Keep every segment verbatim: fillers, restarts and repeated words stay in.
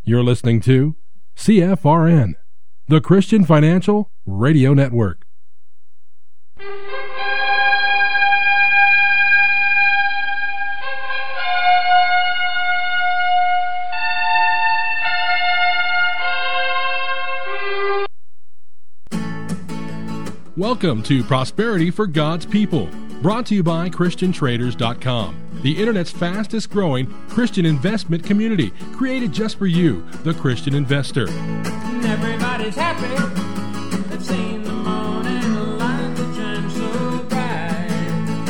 You're listening to C F R N, the Christian Financial Radio Network. Welcome to Prosperity for God's People, brought to you by Christian Traders dot com, the Internet's fastest growing Christian investment community, created just for you, the Christian investor. And everybody's happy. They've seen the morning light that shines so bright.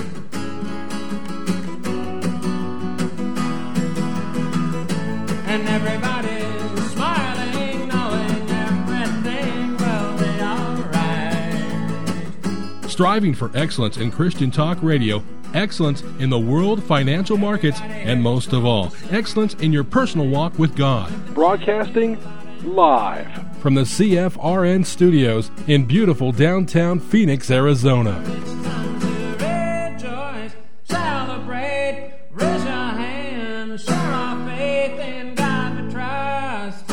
And everybody's smiling, knowing everything will be all right. Striving for excellence in Christian talk radio, excellence in the world financial markets, and most of all, excellence in your personal walk with God. Broadcasting live from the C F R N studios in beautiful downtown Phoenix, Arizona. It's time to rejoice, celebrate, raise your hand, share our faith in God we trust.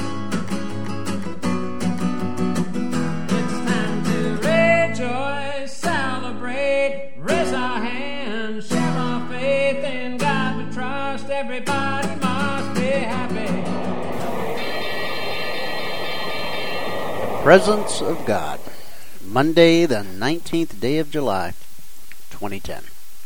It's time to rejoice, celebrate, raise our hand, share our faith in God we trust. Everybody must be happy. Presence of God, Monday, the nineteenth day of July, twenty ten.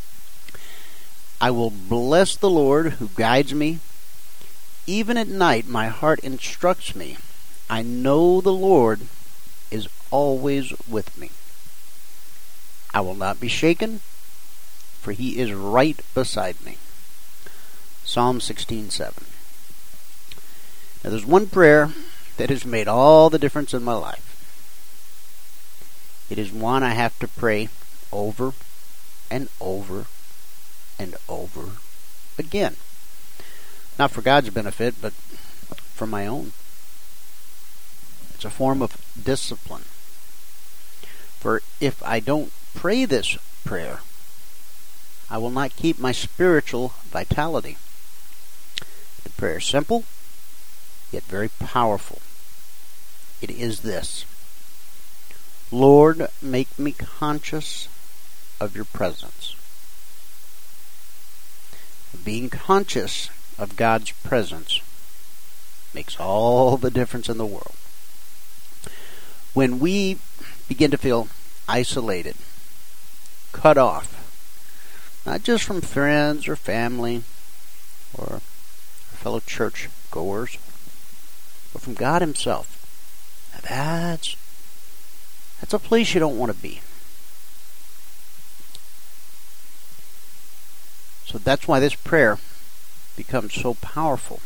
I will bless the Lord who guides me. Even at night my heart instructs me. I know the Lord is always with me. I will not be shaken, for he is right beside me. Psalm sixteen seven. Now there's one prayer that has made all the difference in my life. It is one I have to pray over and over and over again. Not for God's benefit, but for my own. It's a form of discipline. For if I don't pray this prayer, I will not keep my spiritual vitality. The prayer is simple, yet very powerful. It is this: Lord, make me conscious of your presence. Being conscious of God's presence makes all the difference in the world. When we begin to feel isolated, cut off, not just from friends or family or fellow church goers, but from God himself, now that's that's a place you don't want to be. So that's why this prayer becomes so powerful.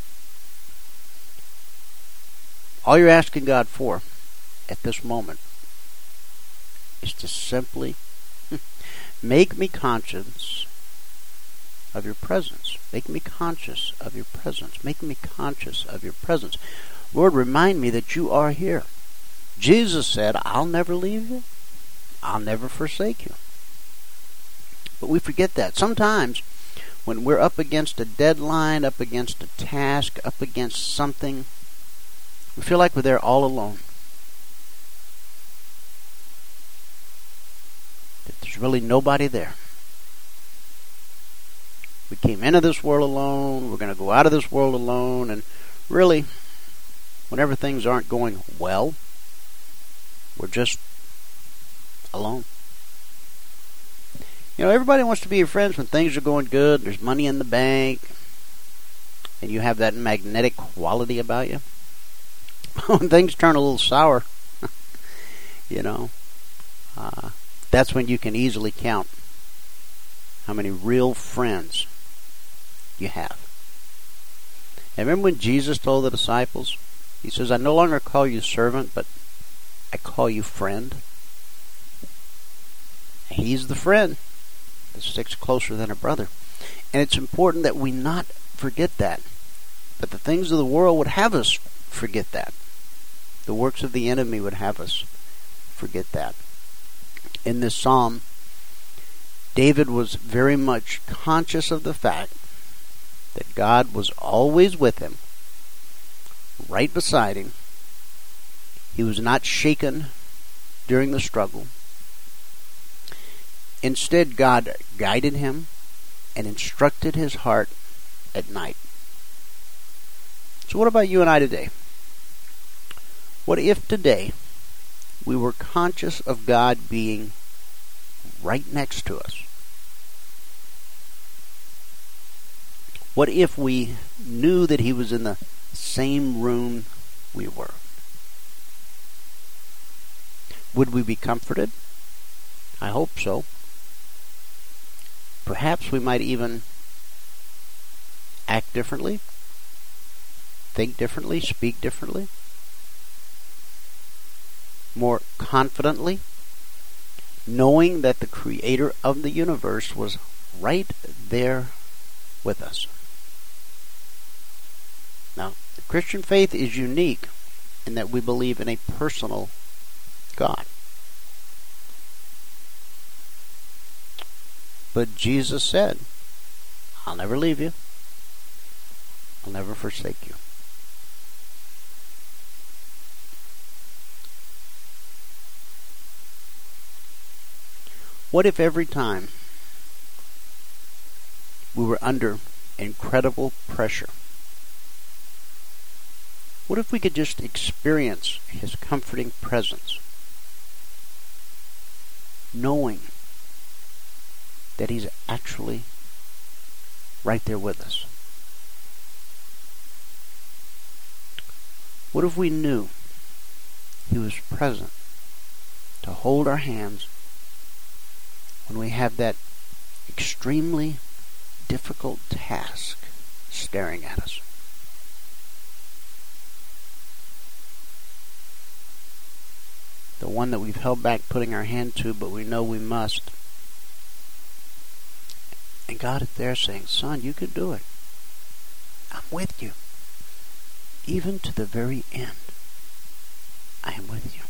All you're asking God for at this moment is to simply make me conscious of your presence. Make me conscious of your presence. Make me conscious of your presence. Lord, remind me that you are here. Jesus said, I'll never leave you. I'll never forsake you. But we forget that. Sometimes when we're up against a deadline, up against a task, up against something, we feel like we're there all alone. That there's really nobody there. We came into this world alone. We're going to go out of this world alone. And really, whenever things aren't going well, we're just alone. You know, everybody wants to be your friends when things are going good, there's money in the bank, and you have that magnetic quality about you. When things turn a little sour, you know, uh, that's when you can easily count how many real friends you have. And remember when Jesus told the disciples, he says, I no longer call you servant, but I call you friend. He's the friend that sticks closer than a brother. And it's important that we not forget that. But the things of the world would have us forget that. The works of the enemy would have us forget that. In this psalm, David was very much conscious of the fact that God was always with him, right beside him. He was not shaken during the struggle. Instead, God guided him and instructed his heart at night. So what about you and I today? What if today we were conscious of God being right next to us? What if we knew that he was in the same room we were? Would we be comforted? I hope so. Perhaps we might even act differently, think differently, speak differently, more confidently, knowing that the Creator of the universe was right there with us. Now, the Christian faith is unique in that we believe in a personal God. But Jesus said, I'll never leave you. I'll never forsake you. What if every time we were under incredible pressure, what if we could just experience his comforting presence, knowing that he's actually right there with us? What if we knew he was present to hold our hands when we have that extremely difficult task staring at us? The one that we've held back putting our hand to, but we know we must. And God is there saying, son, you can do it. I'm with you. Even to the very end, I am with you.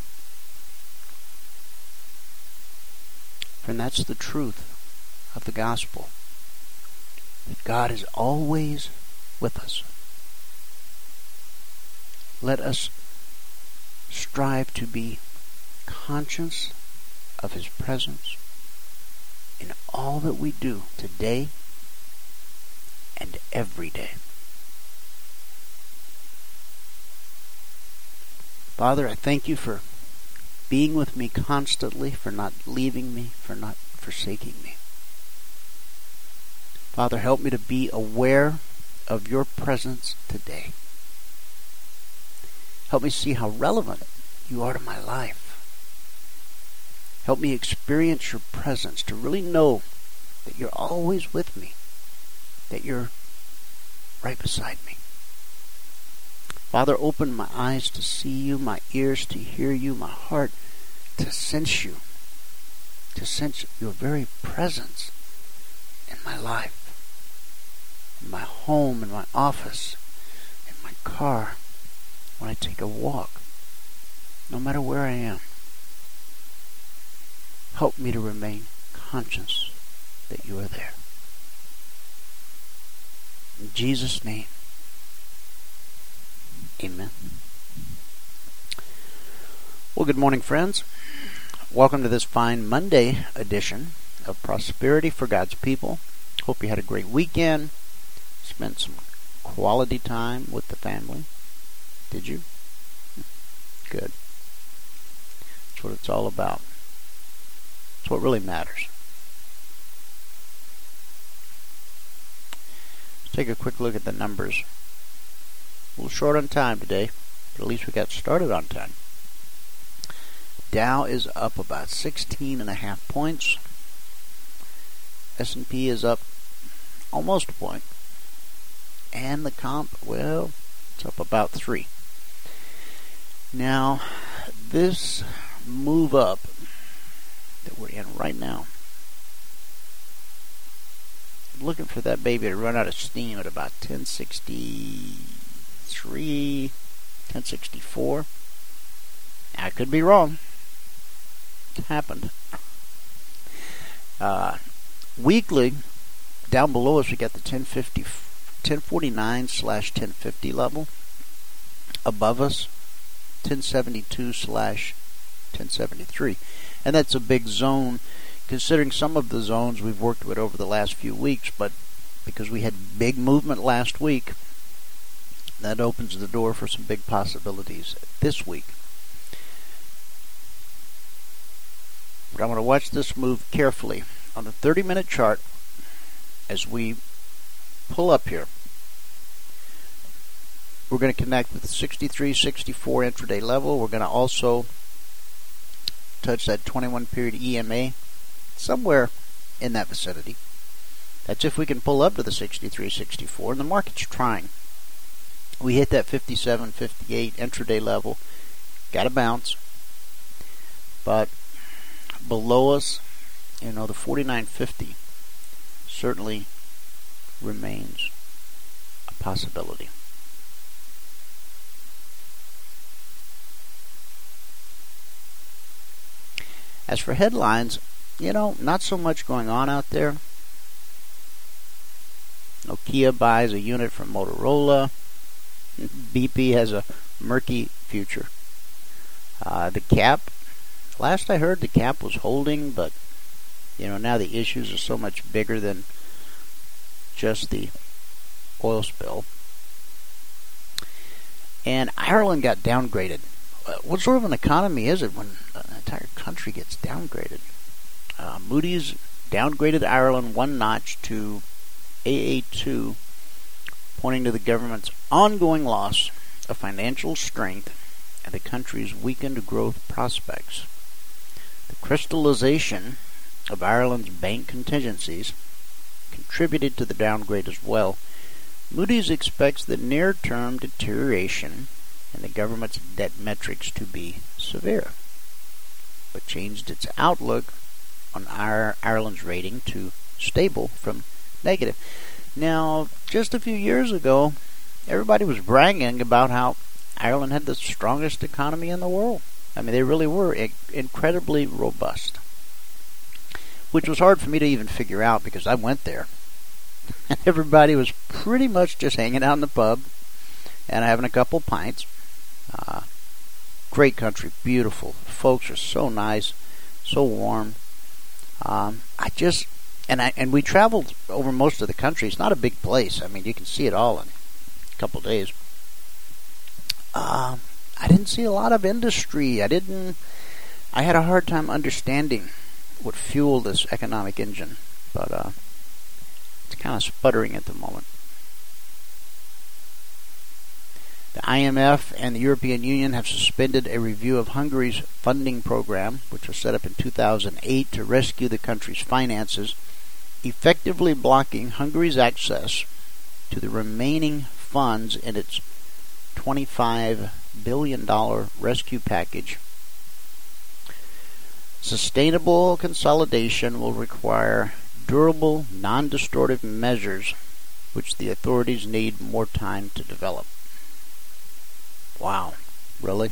Friend, that's the truth of the gospel. That God is always with us. Let us strive to be conscious of his presence in all that we do today and every day. Father, I thank you for being with me constantly, for not leaving me, for not forsaking me. Father, help me to be aware of your presence today. Help me see how relevant you are to my life. Help me experience your presence, to really know that you're always with me, that you're right beside me. Father, open my eyes to see you, my ears to hear you, my heart to sense you, to sense your very presence in my life, in my home, in my office, in my car, when I take a walk, no matter where I am. Help me to remain conscious that you are there. In Jesus' name, amen. Well, good morning, friends. Welcome to this fine Monday edition of Prosperity for God's People. Hope you had a great weekend. Spent some quality time with the family. Did you? Good. That's what it's all about. That's what really matters. Let's take a quick look at the numbers. A little short on time today, but at least we got started on time. Dow is up about sixteen and a half points. S and P is up almost a point. And the comp, well, it's up about three. Now, this move up that we're in right now, I'm looking for that baby to run out of steam at about ten sixty-three, ten sixty-four. I could be wrong. It happened. Uh, weekly, down below us, we got the ten fifty, ten forty-nine slash ten fifty level. above us, ten seventy-two slash ten seventy-three. And that's a big zone, considering some of the zones we've worked with over the last few weeks, but because we had big movement last week, that opens the door for some big possibilities this week. But I want to watch this move carefully. On the thirty-minute chart, as we pull up here, we're going to connect with the sixty-three sixty-four intraday level. We're going to also touch that twenty-one period E M A somewhere in that vicinity. That's if we can pull up to the sixty-three sixty-four, and the market's trying. We hit that fifty-seven fifty-eight intraday level, got to bounce, but below us, you know, the forty-nine fifty certainly remains a possibility. As for headlines, you know, not so much going on out there. Nokia buys a unit from Motorola. B P has a murky future. Uh, the cap, last I heard the cap was holding, but, you know, now the issues are so much bigger than just the oil spill. And Ireland got downgraded. What sort of an economy is it when an entire country gets downgraded? Uh, Moody's downgraded Ireland one notch to A A two, pointing to the government's ongoing loss of financial strength and the country's weakened growth prospects. The crystallization of Ireland's bank contingencies contributed to the downgrade as well. Moody's expects the near-term deterioration in the government's debt metrics to be severe, but changed its outlook on Ireland's rating to stable from negative. Now, just a few years ago, everybody was bragging about how Ireland had the strongest economy in the world. I mean, they really were incredibly robust, which was hard for me to even figure out because I went there, and everybody was pretty much just hanging out in the pub and having a couple pints. Uh, great country, beautiful. Folks are so nice, so warm. Um, I just... And I, and we traveled over most of the country. It's not a big place. I mean, you can see it all in a couple of days. Uh, I didn't see a lot of industry. I didn't. I had a hard time understanding what fueled this economic engine, but uh, it's kind of sputtering at the moment. The I M F and the European Union have suspended a review of Hungary's funding program, which was set up in two thousand eight to rescue the country's finances, effectively blocking Hungary's access to the remaining funds in its twenty-five billion dollars rescue package. Sustainable consolidation will require durable, non-distortive measures, which the authorities need more time to develop. Wow, really?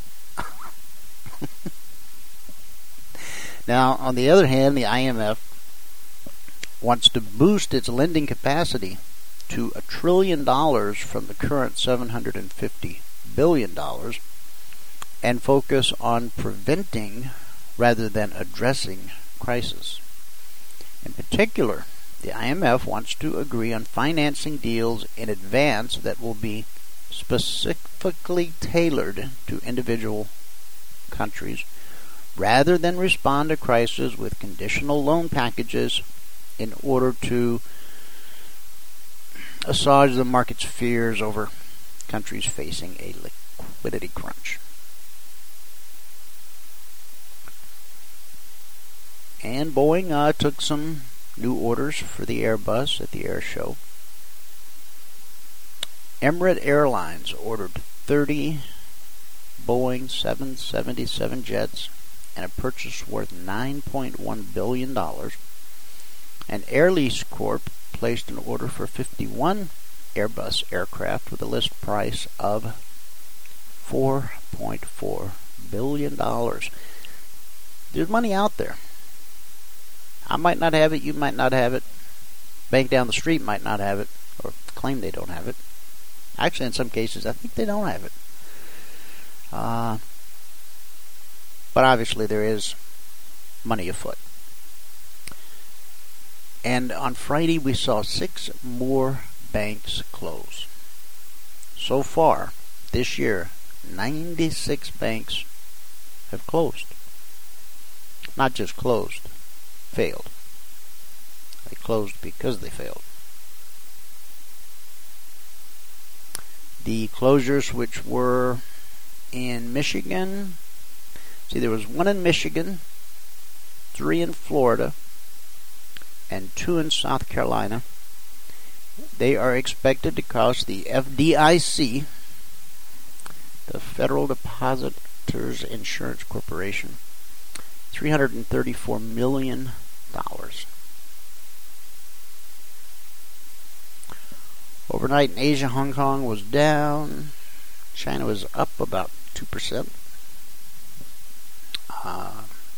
Now, on the other hand, the I M F wants to boost its lending capacity to a trillion dollars from the current seven hundred fifty billion dollars and focus on preventing rather than addressing crisis. In particular, the I M F wants to agree on financing deals in advance that will be specifically tailored to individual countries rather than respond to crises with conditional loan packages in order to assuage the market's fears over countries facing a liquidity crunch. And Boeing uh, took some new orders for the Airbus at the air show. Emirates Airlines ordered thirty Boeing seven seventy-seven jets and a purchase worth nine point one billion dollars. And Air Lease Corp placed an order for fifty-one Airbus aircraft with a list price of four point four billion dollars. There's money out there. I might not have it, you might not have it. Bank down the street might not have it, or claim they don't have it. Actually, in some cases, I think they don't have it. Uh, but obviously there is money afoot. And on Friday we saw six more banks close. So far, this year, ninety-six banks have closed. Not just closed, failed. They closed because they failed. The closures which were in Michigan, see there was one in Michigan, three in Florida, and two in South Carolina. They are expected to cost the F D I C, the Federal Depositors Insurance Corporation, three hundred thirty-four million dollars. Overnight in Asia, Hong Kong was down. China was up about two percent. Uh,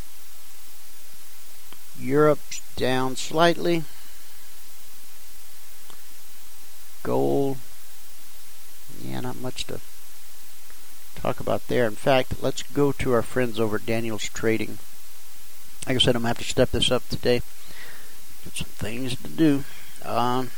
Europe's down slightly. Gold, yeah, not much to talk about there. In fact, let's go to our friends over at Daniels Trading. Like I said, I'm going to have to step this up today. Got some things to do. Um,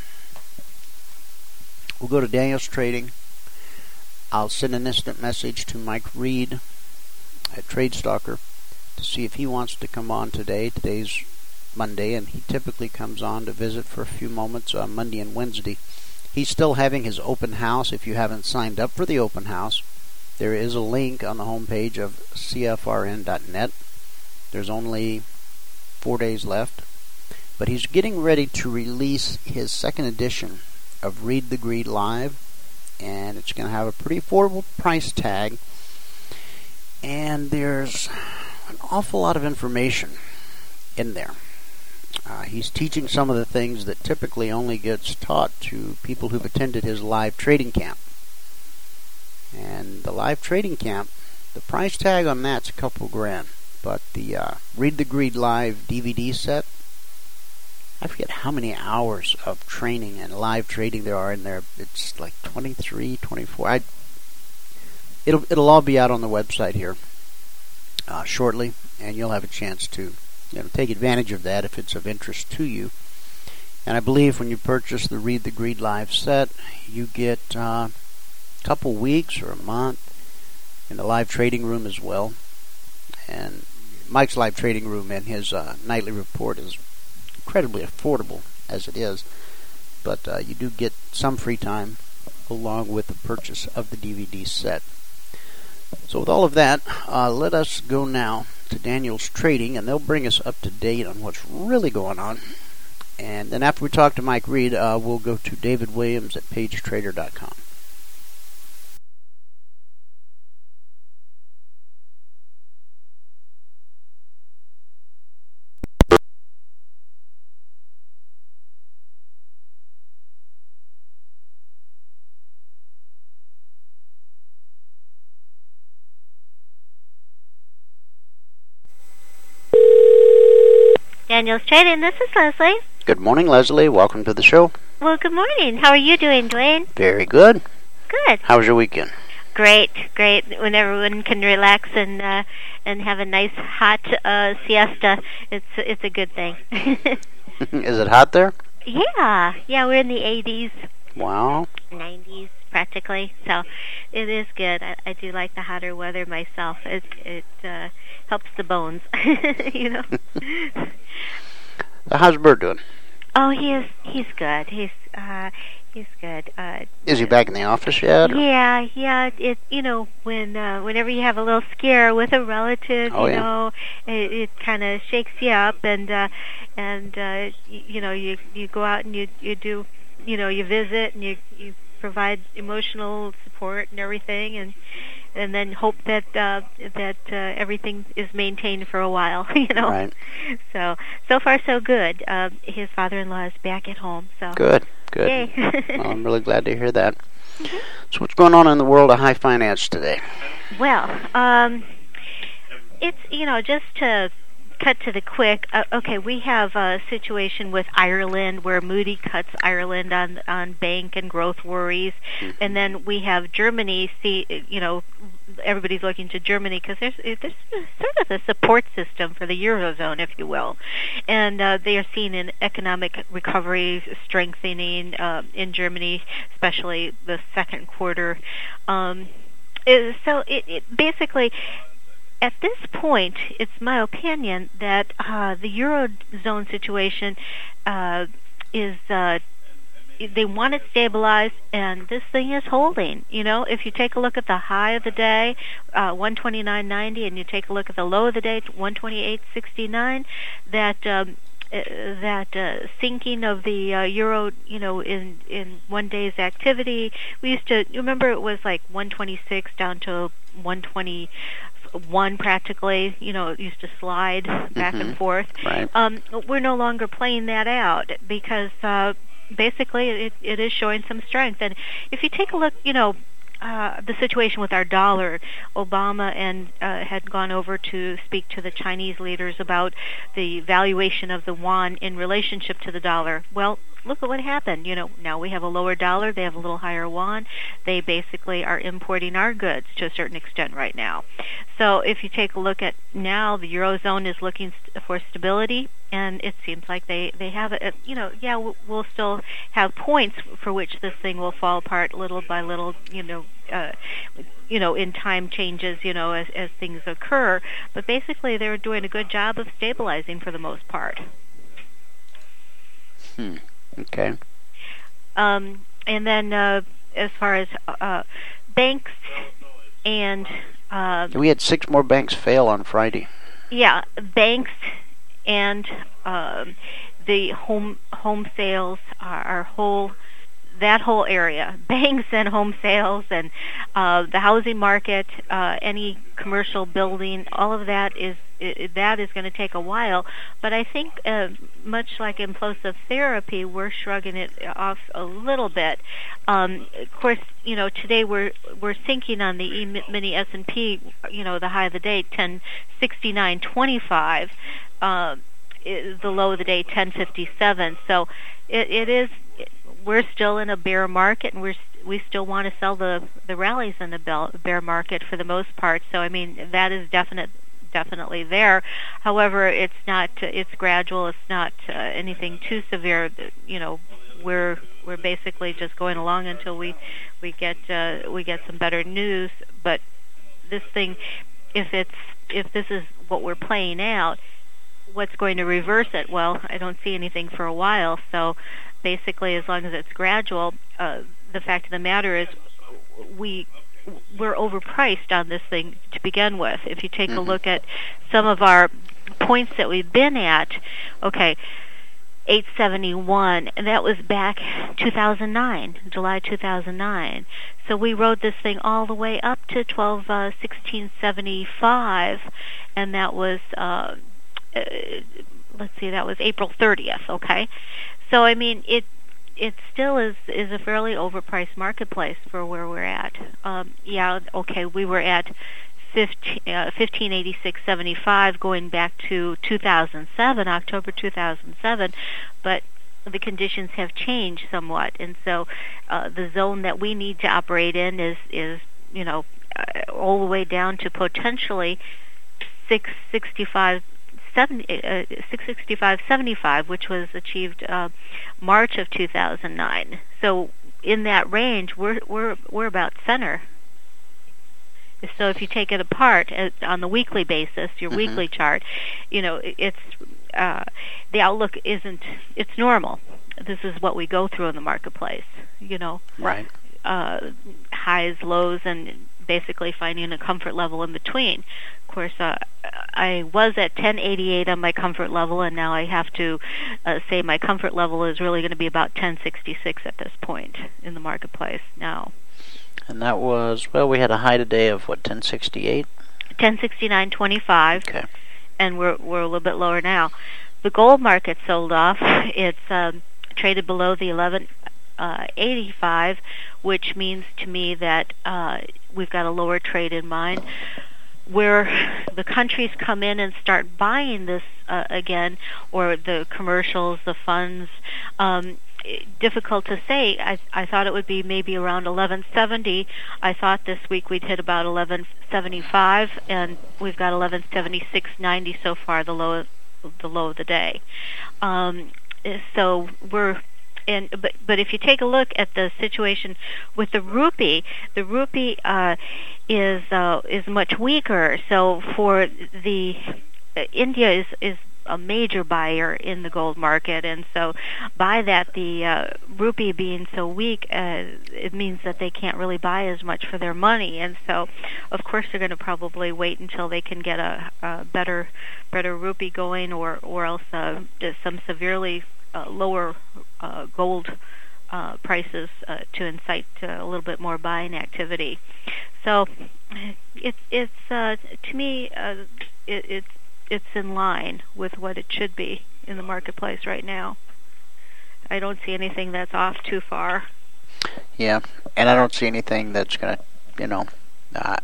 we'll go to Daniels Trading. I'll send an instant message to Mike Reed at TradeStalker to see if he wants to come on today. Today's Monday, and he typically comes on to visit for a few moments on Monday and Wednesday. He's still having his open house. If you haven't signed up for the open house, there is a link on the homepage of C F R N dot net. There's only four days left. But he's getting ready to release his second edition of Read the Greed Live, and it's going to have a pretty affordable price tag. And there's an awful lot of information in there. Uh, he's teaching some of the things that typically only gets taught to people who've attended his live trading camp. And the live trading camp, the price tag on that's a couple grand. But the uh, Read the Greed Live D V D set, I forget how many hours of training and live trading there are in there. It's like twenty-three, twenty-four. I, it'll it'll all be out on the website here uh, shortly, and you'll have a chance to you know take advantage of that if it's of interest to you. And I believe when you purchase the Read the Greed Live set, you get uh, a couple weeks or a month in the live trading room as well. And Mike's live trading room and his uh, nightly report is incredibly affordable as it is, but uh, you do get some free time along with the purchase of the D V D set. So with all of that, uh, let us go now to Daniels Trading, and they'll bring us up to date on what's really going on. And then after we talk to Mike Reed, uh, we'll go to David Williams at Page Trader dot com. Daniels Trading, this is Leslie. Good morning, Leslie. Welcome to the show. Well, good morning. How are you doing, Dwayne? Very good. Good. How was your weekend? Great, great. When everyone can relax and uh, and have a nice hot uh, siesta, it's it's a good thing. Is it hot there? Yeah, yeah. We're in the eighties. Wow. nineties practically, so it is good. I, I do like the hotter weather myself. It it uh, helps the bones, you know. How's Bert doing? Oh, he is. He's good. He's uh, he's good. Uh, is he back in the office yet? Or? Yeah, yeah. It you know when uh, whenever you have a little scare with a relative, oh, you yeah. know, it, it kind of shakes you up, and uh, and uh, you, you know you you go out and you you do you know you visit and you you provide emotional support and everything, and and then hope that uh, that uh, everything is maintained for a while, you know. Right. So so far so good. Uh, his father-in-law is back at home. So good, good. Yay. Well, I'm really glad to hear that. Mm-hmm. So what's going on in the world of high finance today? Well, um, it's you know just to cut to the quick. Uh, okay, we have a situation with Ireland where Moody cuts Ireland on on bank and growth worries, mm-hmm. and then we have Germany see you know everybody's looking to Germany because there's there's sort of a support system for the eurozone, if you will, and uh, they are seeing an economic recovery strengthening uh, in Germany, especially the second quarter. Um, it, so it, it basically. At this point, it's my opinion that uh, the Eurozone situation uh, is, uh, they want it stabilized, and this thing is holding. You know, if you take a look at the high of the day, uh, one twenty-nine ninety, and you take a look at the low of the day, one twenty-eight sixty-nine, that um, uh, that uh, sinking of the uh, euro, you know, in in one day's activity. We used to, remember it was like one twenty-six down to one twenty. One practically, you know, it used to slide back mm-hmm. and forth. Right. Um, we're no longer playing that out because uh, basically it, it is showing some strength. And if you take a look, you know, uh, the situation with our dollar, Obama and uh, had gone over to speak to the Chinese leaders about the valuation of the yuan in relationship to the dollar. Well, look at what happened. You know, now we have a lower dollar, they have a little higher yuan. They basically are importing our goods to a certain extent right now. So if you take a look at now, the Eurozone is looking st- for stability, and it seems like they, they have it. You know, yeah, we'll still have points for which this thing will fall apart little by little, you know, uh, you know, in time changes, you know, as, as things occur. But basically they're doing a good job of stabilizing for the most part. Hmm. Okay. Um, and then uh, as far as uh, banks and... Uh, we had six more banks fail on Friday. Yeah, banks and um, the home home sales, our, our whole... that whole area, banks and home sales and uh, the housing market, uh, any commercial building, all of that is it, that is going to take a while. But I think, uh, much like implosive therapy, we're shrugging it off a little bit. Um, of course, you know, today we're we're thinking on the E-mini S and P, you know, the high of the day, ten sixty-nine twenty-five, uh, the low of the day, ten fifty-seven. So it, it is. We're still in a bear market, and we're we still want to sell the the rallies in the bear market for the most part. So I mean that is definite definitely there. However, it's not it's gradual. It's not uh, anything too severe. You know, we're we're basically just going along until we we get uh, we get some better news. But this thing, if it's if this is what we're playing out, what's going to reverse it? Well, I don't see anything for a while. So basically, as long as it's gradual, uh, the fact of the matter is we, we're overpriced on this thing to begin with. If you take mm-hmm. a look at some of our points that we've been at, okay, eight seventy-one, and that was back two thousand nine, July two thousand nine. So we rode this thing all the way up to twelve uh, sixteen seventy-five, and that was, uh, uh, let's see, that was April thirtieth, okay? So, I mean, it it still is, is a fairly overpriced marketplace for where we're at. Um, yeah, okay, we were at fifteen eighty-six seventy-five going back to two thousand seven, October two thousand seven, but the conditions have changed somewhat, and so uh, the zone that we need to operate in is, is you know, uh, all the way down to potentially six sixty-five seventy-five, which was achieved uh, March of two thousand nine. So in that range, we're we're we're about center. So if you take it apart uh, on the weekly basis, your mm-hmm. weekly chart, you know, it's uh, the outlook isn't. It's normal. This is what we go through in the marketplace. You know, right? Uh, highs, lows, and basically finding a comfort level in between. Of course, uh, I was at ten eighty-eight on my comfort level, and now I have to uh, say my comfort level is really going to be about ten sixty-six at this point in the marketplace now. And that was, well, we had a high today of, what, ten sixty-eight? ten sixty-nine twenty-five. Okay. And we're we're a little bit lower now. The gold market sold off. It's um, traded below the eleven eighty-five, which means to me that uh, we've got a lower trade in mind. Where the countries come in and start buying this uh, again, or the commercials, the funds, um, difficult to say. I, I thought it would be maybe around eleven seventy. I thought this week we'd hit about eleven seventy-five, and we've got eleven seventy-six ninety so far, the low, the low of the day. Um, so we're And, but but if you take a look at the situation with the rupee, the rupee uh, is uh, is much weaker. So for the uh, India is is a major buyer in the gold market, and so by that, the uh, rupee being so weak, uh, it means that they can't really buy as much for their money, and so of course they're going to probably wait until they can get a, a better better rupee going, or or else uh, some severely uh, lower uh, gold uh, prices uh, to incite uh, a little bit more buying activity. So it's it's uh, to me uh, it, it's it's in line with what it should be in the marketplace right now. I don't see anything that's off too far. Yeah, and I don't see anything that's going to, you know, uh,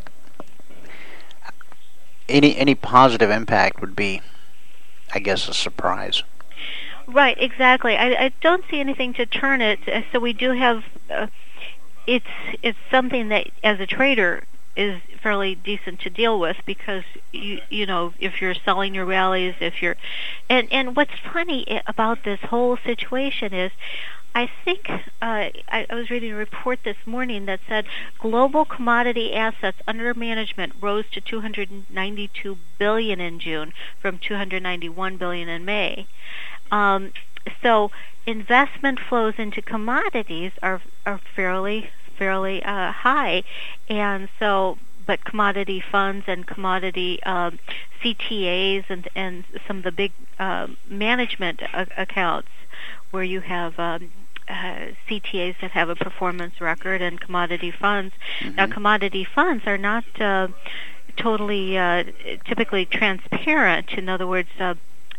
any any positive impact would be, I guess, a surprise. Right, exactly. I, I don't see anything to turn it. So we do have, uh, it's it's something that as a trader is fairly decent to deal with, because you you know, if you're selling your rallies, if you're, and and what's funny about this whole situation is, I think uh, I, I was reading a report this morning that said global commodity assets under management rose to two hundred ninety-two billion dollars in June from two hundred ninety-one billion dollars in May. Um, so investment flows into commodities are are fairly fairly uh, high, and so but commodity funds and commodity um, C T As and and some of the big uh, management a- accounts where you have um, uh, C T As that have a performance record, and commodity funds. Mm-hmm. Now, commodity funds are not uh, totally uh, typically transparent. In other words, uh,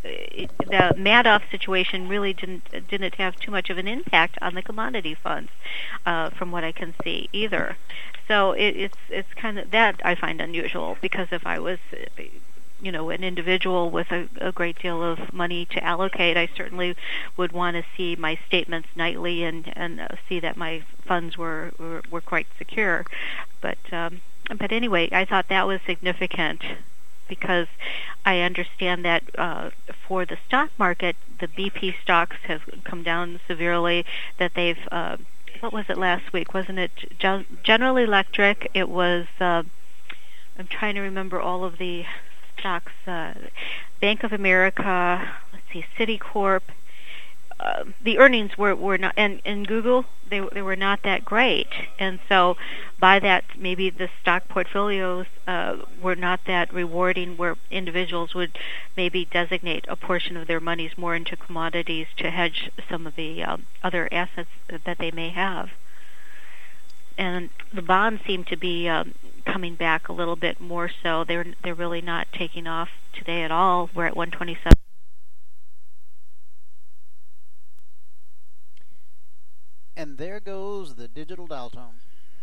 the Madoff situation really didn't didn't have too much of an impact on the commodity funds, uh, from what I can see either. So it, it's it's kind of that I find unusual, because if I was, you know, an individual with a, a great deal of money to allocate, I certainly would want to see my statements nightly and and uh, see that my funds were were, were quite secure. But um, but anyway, I thought that was significant, because I understand that uh, for the stock market, the B P stocks have come down severely, that they've, uh, what was it last week? Wasn't it General Electric? It was, uh, I'm trying to remember all of the stocks, uh, Bank of America, let's see, Citicorp. Uh, the earnings were, were not, and, and Google, they they were not that great, and so by that maybe the stock portfolios uh, were not that rewarding, where individuals would maybe designate a portion of their monies more into commodities to hedge some of the um, other assets that they may have. And the bonds seem to be um, coming back a little bit more so. They're they're really not taking off today at all. We're at one twenty-seven. And there goes the digital dial tone.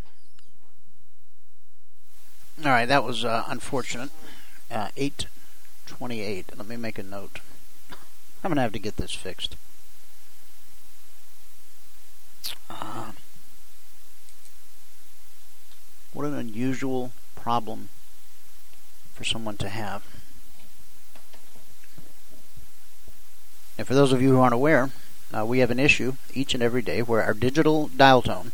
All right, that was uh, unfortunate. Uh, eight twenty-eight. Let me make a note. I'm going to have to get this fixed. Uh, what an unusual problem for someone to have. And for those of you who aren't aware, Uh, we have an issue each and every day where our digital dial tone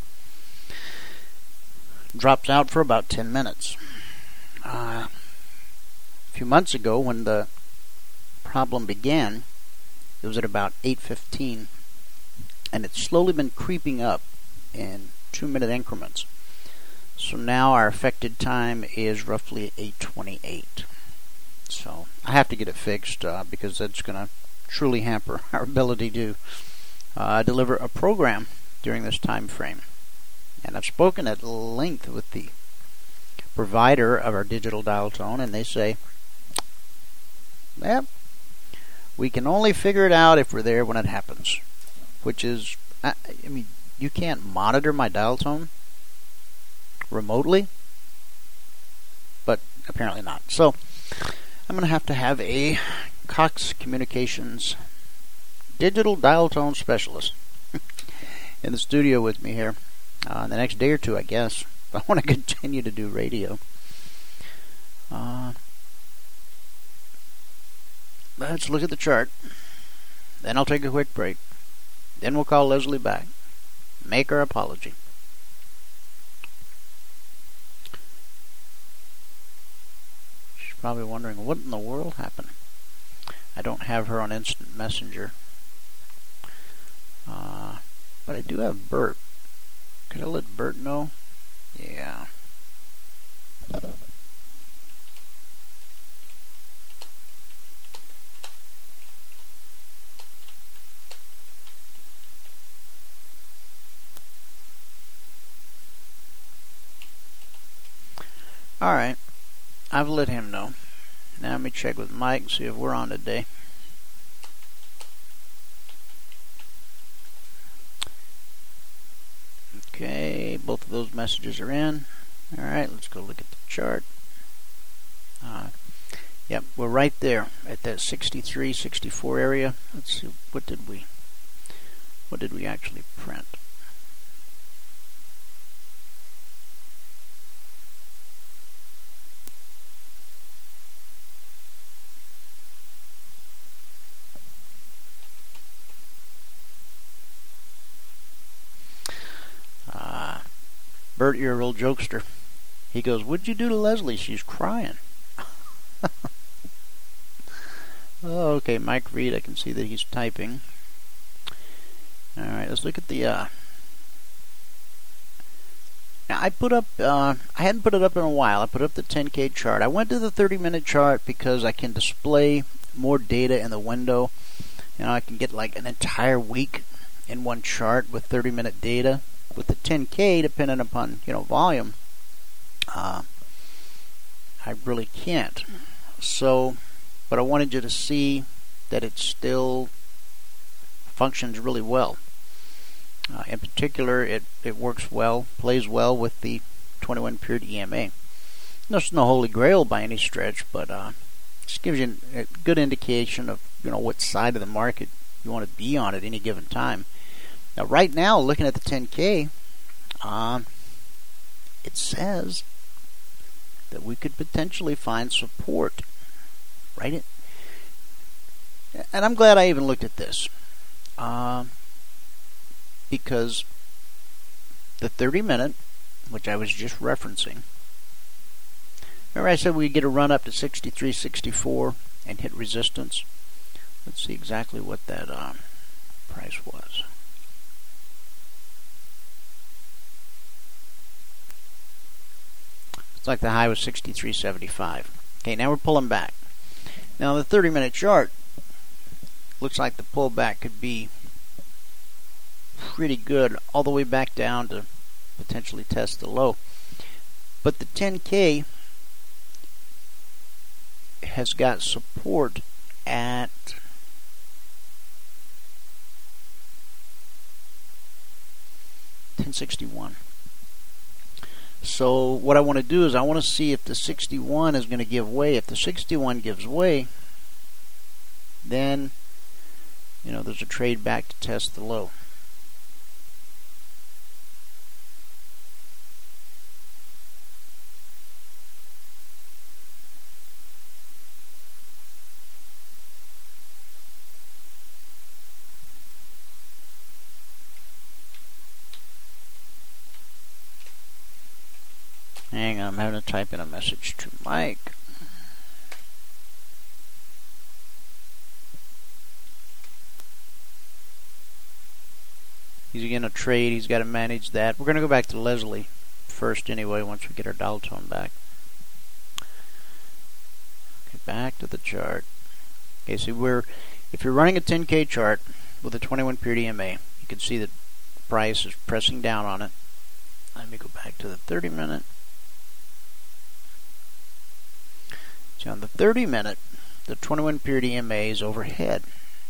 drops out for about ten minutes. Uh, a few months ago, when the problem began, it was at about eight fifteen, and it's slowly been creeping up in two-minute increments. So now our affected time is roughly eight twenty-eight. So I have to get it fixed uh, because that's going to truly hamper our ability to uh, deliver a program during this time frame. And I've spoken at length with the provider of our digital dial tone, and they say, well, we can only figure it out if we're there when it happens. Which is, I, I mean, you can't monitor my dial tone remotely? But apparently not. So, I'm going to have to have a Cox Communications digital dial tone specialist in the studio with me here. Uh, in the next day or two, I guess. I want to continue to do radio. Uh, let's look at the chart. Then I'll take a quick break. Then we'll call Leslie back. Make her apology. She's probably wondering, what in the world happened? I don't have her on instant messenger. Uh, but I do have Bert. Could I let Bert know? Yeah. Alright. I've let him know. Now let me check with Mike and see if we're on today. Okay, both of those messages are in. Alright, let's go look at the chart. Uh, yep, we're right there at that sixty-three, sixty-four area. Let's see, what did we, what did we actually print? Bert, you're a real jokester. He goes, what'd you do to Leslie? She's crying. Oh, okay, Mike Reed, I can see that he's typing. Alright, let's look at the... Uh... Now, I put up... Uh, I hadn't put it up in a while. I put up the ten K chart. I went to the thirty minute chart because I can display more data in the window. You know, I can get like an entire week in one chart with thirty minute data. With the ten K, depending upon, you know, volume, uh, I really can't. So, but I wanted you to see that it still functions really well. Uh, in particular, it, it works well, plays well with the twenty-one period E M A. That's no holy grail by any stretch, but uh, just gives you a good indication of, you know, what side of the market you want to be on at any given time. Now, right now, looking at the ten K, um, it says that we could potentially find support, right? It, and I'm glad I even looked at this, uh, because the thirty minute, which I was just referencing, remember I said we'd get a run up to sixty-three, sixty-four and hit resistance? Let's see exactly what that uh, price was. It's like the high was sixty-three seventy-five. Okay, now we're pulling back. Now the thirty minute chart looks like the pullback could be pretty good all the way back down to potentially test the low. But the ten K has got support at ten sixty-one. So what I want to do is I want to see if the sixty-one is going to give way. If the sixty-one gives way, then, you know, there's a trade back to test the low. Hang on, I'm having to type in a message to Mike. He's going to trade. He's got to manage that. We're going to go back to Leslie first anyway once we get our dial tone back. Okay, back to the chart. Okay, so we're, if you're running a ten K chart with a twenty-one period E M A, you can see that the price is pressing down on it. Let me go back to the thirty minute. So on the thirty minute, the twenty-one period E M A is overhead.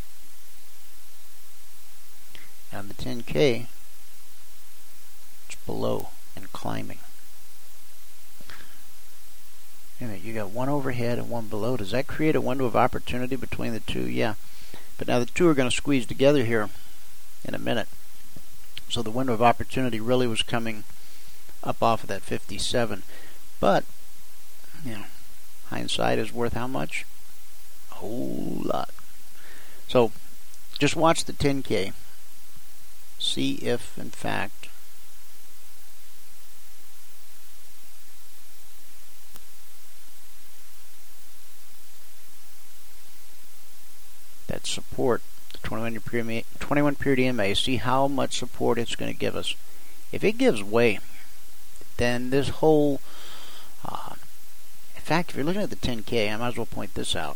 And on the ten K, it's below and climbing. Wait a minute, you got one overhead and one below. Does that create a window of opportunity between the two? Yeah. But now the two are going to squeeze together here in a minute. So the window of opportunity really was coming up off of that fifty-seven. But, you know, hindsight is worth how much? A whole lot. So, just watch the ten K. See if, in fact, that support, the twenty-one period, twenty-one period E M A, see how much support it's going to give us. If it gives way, then this whole, uh, in fact, if you're looking at the ten K, I might as well point this out.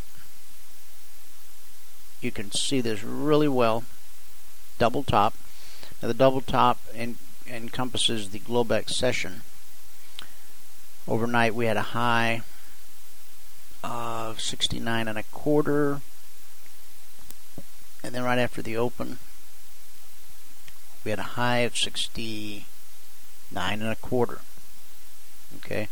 You can see this really well. Double top. Now the double top en- encompasses the Globex session. Overnight we had a high of sixty-nine and a quarter. And then right after the open, we had a high of sixty-nine and a quarter. Okay.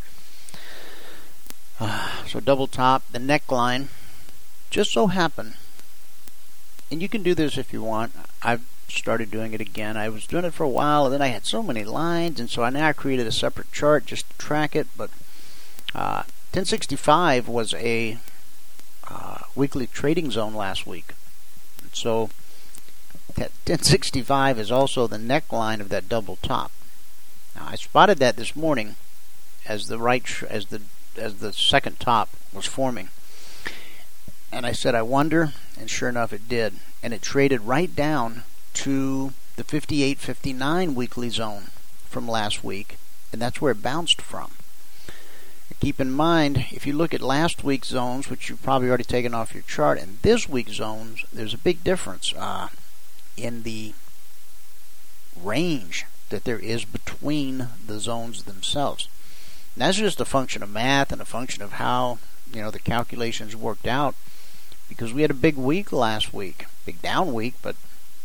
Uh, so double top, the neckline just so happened, and you can do this if you want. I've started doing it again. I was doing it for a while, and then I had so many lines, and so I now created a separate chart just to track it. But uh, ten sixty-five was a uh, weekly trading zone last week. So that ten sixty-five is also the neckline of that double top. Now I spotted that this morning as the right sh- as the as the second top was forming, and I said, I wonder, and sure enough, it did, and it traded right down to the fifty-eight fifty-nine weekly zone from last week, and that's where it bounced from. Keep in mind, if you look at last week's zones, which you've probably already taken off your chart, and this week's zones, there's a big difference uh, in the range that there is between the zones themselves. And that's just a function of math and a function of how, you know, the calculations worked out, because we had a big week last week, big down week, but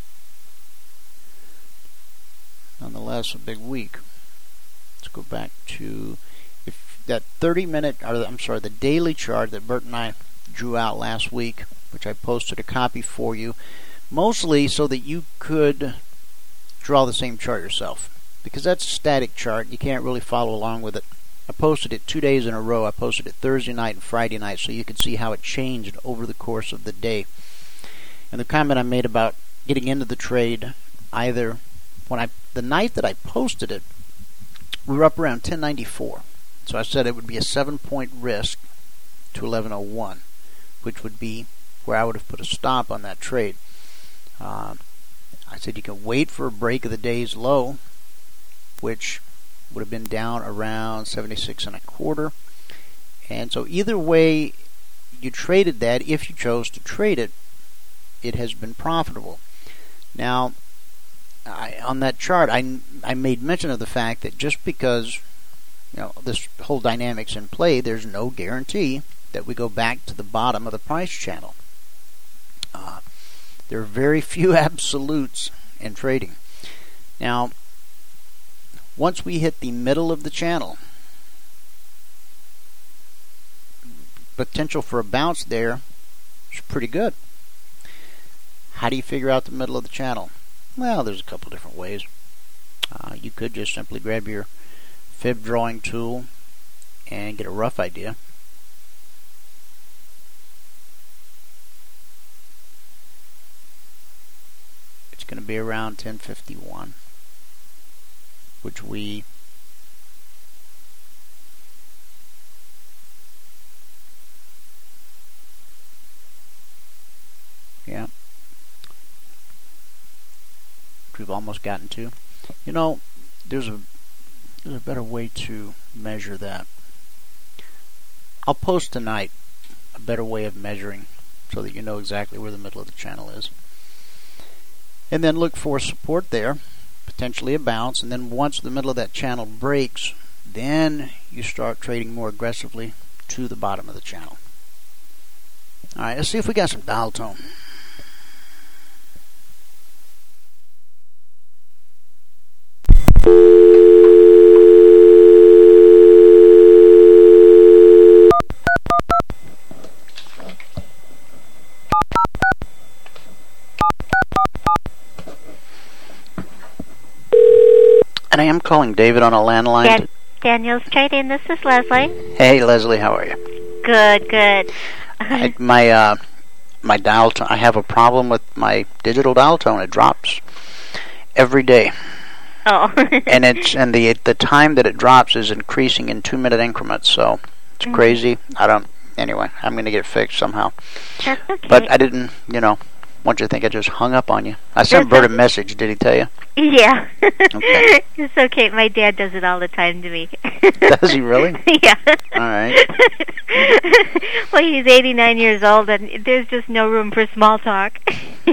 nonetheless a big week. Let's go back to that thirty minute, or I'm sorry, the daily chart that Bert and I drew out last week, which I posted a copy for you, mostly so that you could draw the same chart yourself, because that's a static chart. You can't really follow along with it. I posted it two days in a row. I posted it Thursday night and Friday night, so you could see how it changed over the course of the day. And the comment I made about getting into the trade, either when I the night that I posted it, we were up around ten ninety-four. So I said it would be a seven-point risk to eleven oh one, which would be where I would have put a stop on that trade. Uh, I said you can wait for a break of the day's low, which would have been down around seventy-six and a quarter. And so either way you traded that, if you chose to trade it, it has been profitable. Now, I, on that chart, I, I made mention of the fact that just because, you know, this whole dynamic's in play, there's no guarantee that we go back to the bottom of the price channel. Uh, there are very few absolutes in trading. Now, once we hit the middle of the channel, potential for a bounce there is pretty good. How do you figure out the middle of the channel? Well, there's a couple different ways. Uh, you could just simply grab your fib drawing tool and get a rough idea. It's going to be around ten fifty-one, which we yeah we've almost gotten to. You know, there's a there's a better way to measure that. I'll post tonight a better way of measuring so that you know exactly where the middle of the channel is. And then look for support there, potentially a bounce, and then once the middle of that channel breaks, then you start trading more aggressively to the bottom of the channel. Alright, let's see if we got some dial tone. And I am calling David on a landline. Dan- Daniel's Trading. This is Leslie. Hey, Leslie, how are you? Good, good. I, my uh, my dial tone. I have a problem with my digital dial tone. It drops every day. Oh. and it's and the the time that it drops is increasing in two minute increments. So it's mm-hmm. crazy. I don't. Anyway, I'm going to get it fixed somehow. That's okay. But I didn't. You know. Want you to think I just hung up on you. I sent Bert a message. Did he tell you? Yeah. Okay. It's okay. My dad does it all the time to me. Does he really? Yeah. All right. Well, he's eighty-nine years old, and there's just no room for small talk. So,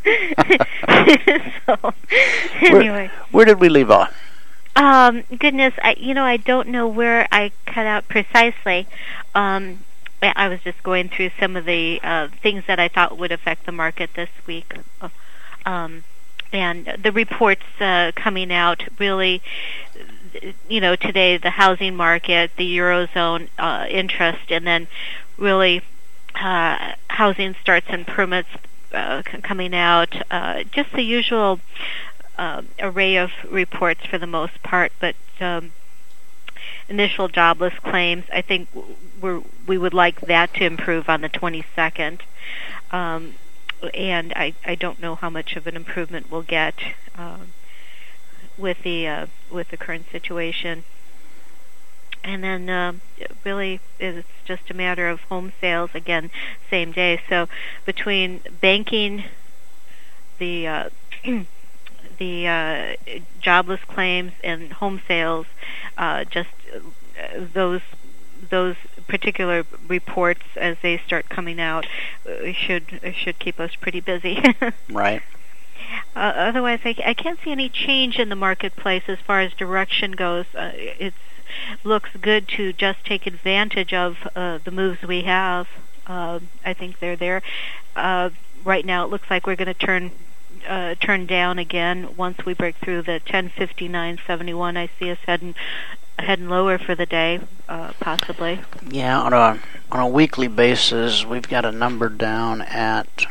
anyway. Where, where did we leave off? Um, goodness, I you know I don't know where I cut out precisely. Um, I was just going through some of the uh, things that I thought would affect the market this week. Um, and the reports uh, coming out really, you know, today, the housing market, the Eurozone uh, interest, and then really uh, housing starts and permits uh, c- coming out. Uh, just the usual uh, array of reports for the most part, but um, initial jobless claims, I think we're, we would like that to improve on the twenty-second. Um, and I, I don't know how much of an improvement we'll get uh, with the uh, with the current situation. And then uh, really it's just a matter of home sales, again, same day. So between banking, the uh, the uh, jobless claims, and home sales, uh, just uh, those those particular reports as they start coming out uh, should uh, should keep us pretty busy. Right. Uh, otherwise, I, I can't see any change in the marketplace as far as direction goes. Uh, it looks good to just take advantage of uh, the moves we have. Uh, I think they're there. Uh, right now, it looks like we're going to turn uh, turn down again once we break through the ten fifty-nine seventy-one. I see us heading heading lower for the day, uh, possibly. Yeah, on a on a weekly basis, we've got a number down at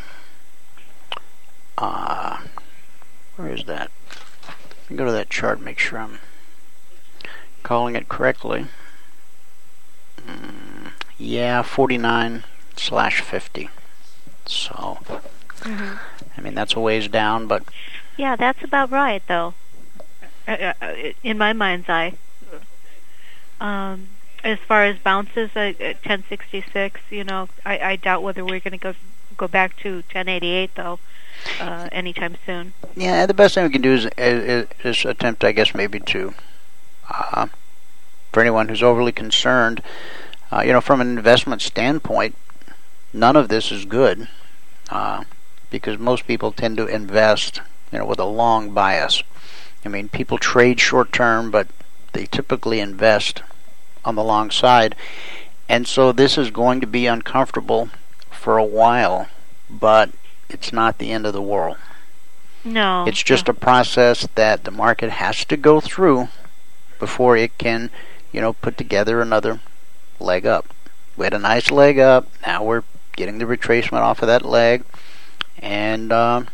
uh, where is that? Let me go to that chart, make sure I'm calling it correctly. Mm, yeah, forty-nine slash fifty. So, mm-hmm. I mean, that's a ways down, but yeah, that's about right, though. Uh, uh, in my mind's eye. Um, as far as bounces at, at ten sixty-six, you know, I, I doubt whether we're going to go go back to ten eighty-eight though, uh, anytime soon. Yeah, the best thing we can do is is, is attempt, I guess, maybe to, uh, for anyone who's overly concerned, uh, you know, from an investment standpoint, none of this is good, uh, because most people tend to invest, you know, with a long bias. I mean, people trade short term, but they typically invest on the long side. And so this is going to be uncomfortable for a while, but it's not the end of the world. No. It's just no. a process that the market has to go through before it can, you know, put together another leg up. We had a nice leg up. Now we're getting the retracement off of that leg. And uh,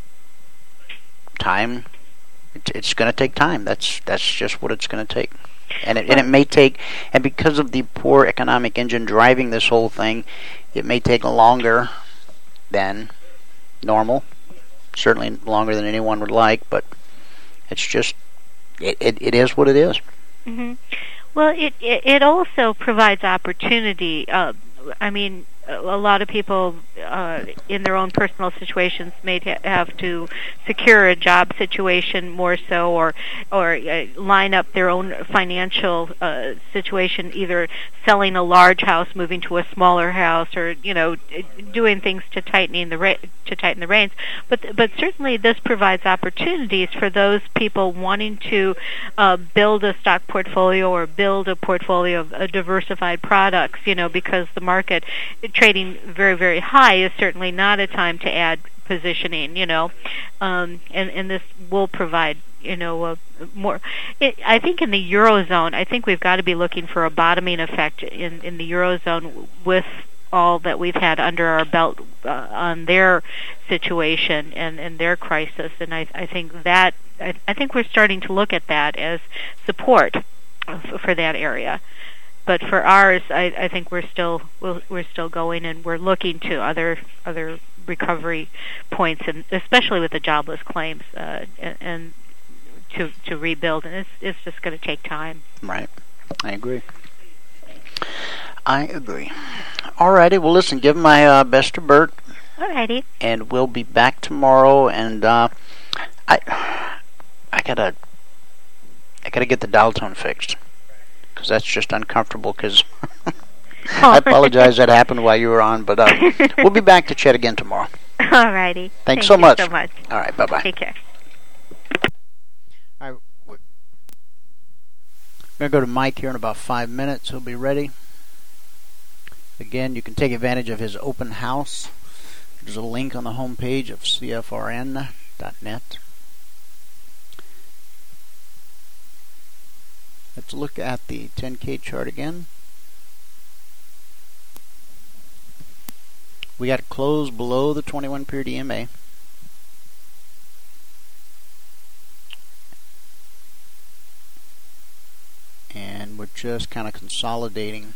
time... It's going to take time. That's that's just what it's going to take, and it and it may take. And because of the poor economic engine driving this whole thing, it may take longer than normal. Certainly longer than anyone would like, but it's just it it, it is what it is. Mm-hmm. Well, it, it it also provides opportunity. Uh, I mean, a lot of people uh, in their own personal situations may ha- have to secure a job situation more so, or or uh, line up their own financial uh, situation, either selling a large house, moving to a smaller house, or you know, doing things to tightening the ra- to tighten the reins. But but certainly this provides opportunities for those people wanting to uh, build a stock portfolio or build a portfolio of uh, diversified products. You know, because the market trading very, very high is certainly not a time to add positioning, you know, um, and, and this will provide, you know, uh, more. It, I think in the Eurozone, I think we've got to be looking for a bottoming effect in, in the Eurozone with all that we've had under our belt uh, on their situation and, and their crisis, and I, I think that I, I think we're starting to look at that as support for that area. But for ours, I, I think we're still we're, we're still going, and we're looking to other other recovery points, and especially with the jobless claims, uh, and, and to to rebuild. And it's it's just going to take time. Right. I agree. I agree. All righty. Well, listen. Give my uh, best to Bert. All righty. And we'll be back tomorrow. And uh, I I gotta I gotta get the dial tone fixed. Because that's just uncomfortable, because I apologize that happened while you were on, but uh, we'll be back to chat again tomorrow. All righty. Thanks Thank so you much. so much. All right, bye-bye. Take care. All right, we're going to go to Mike here in about five minutes. He'll be ready. Again, you can take advantage of his open house. There's a link on the homepage of C F R N dot net. Let's look at the ten K chart again. We got closed below the twenty-one period E M A. And we're just kind of consolidating.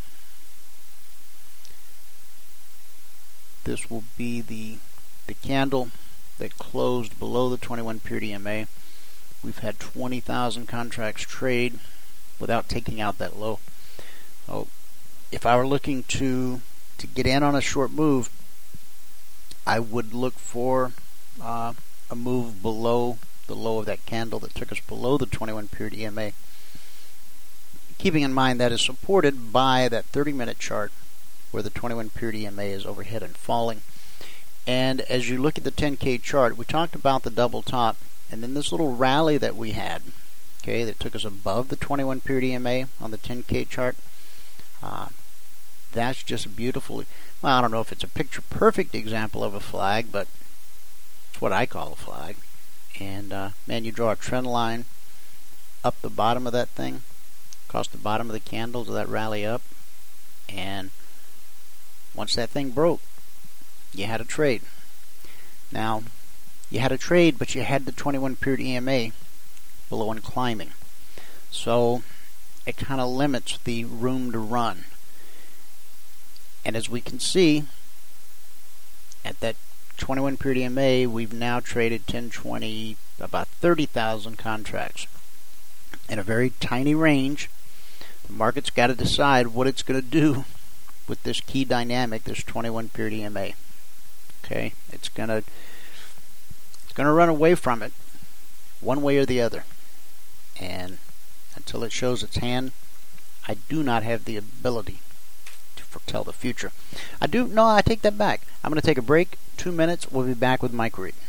This will be the the candle that closed below the twenty-one period E M A. We've had twenty thousand contracts trade without taking out that low. So if I were looking to to get in on a short move, I would look for uh, a move below the low of that candle that took us below the twenty-one period E M A. Keeping in mind that is supported by that thirty minute chart where the twenty-one period E M A is overhead and falling. And as you look at the ten K chart, we talked about the double top, and then this little rally that we had, okay, that took us above the twenty-one period E M A on the ten K chart. Uh, that's just beautiful. Well, I don't know if it's a picture-perfect example of a flag, but it's what I call a flag. And, uh, man, you draw a trend line up the bottom of that thing, across the bottom of the candles of that rally up, and once that thing broke, you had a trade. Now, you had a trade, but you had the twenty-one period E M A below and climbing. So it kind of limits the room to run. And as we can see, at that twenty-one period E M A, we've now traded ten, twenty, about thirty thousand contracts in a very tiny range. The market's got to decide what it's going to do with this key dynamic, this twenty-one period E M A. Okay, it's going to it's going to run away from it one way or the other. And until it shows its hand, I do not have the ability to foretell the future. I do, no, I take that back. I'm going to take a break, two minutes. We'll be back with Mike Reed.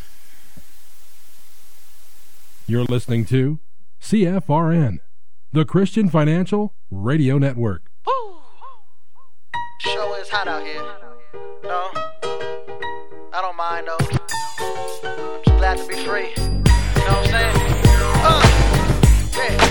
You're listening to C F R N, the Christian Financial Radio Network. Woo! Sure is hot out here. No, I don't mind though. I'm just glad to be free. You know what I'm saying? Uh, yeah.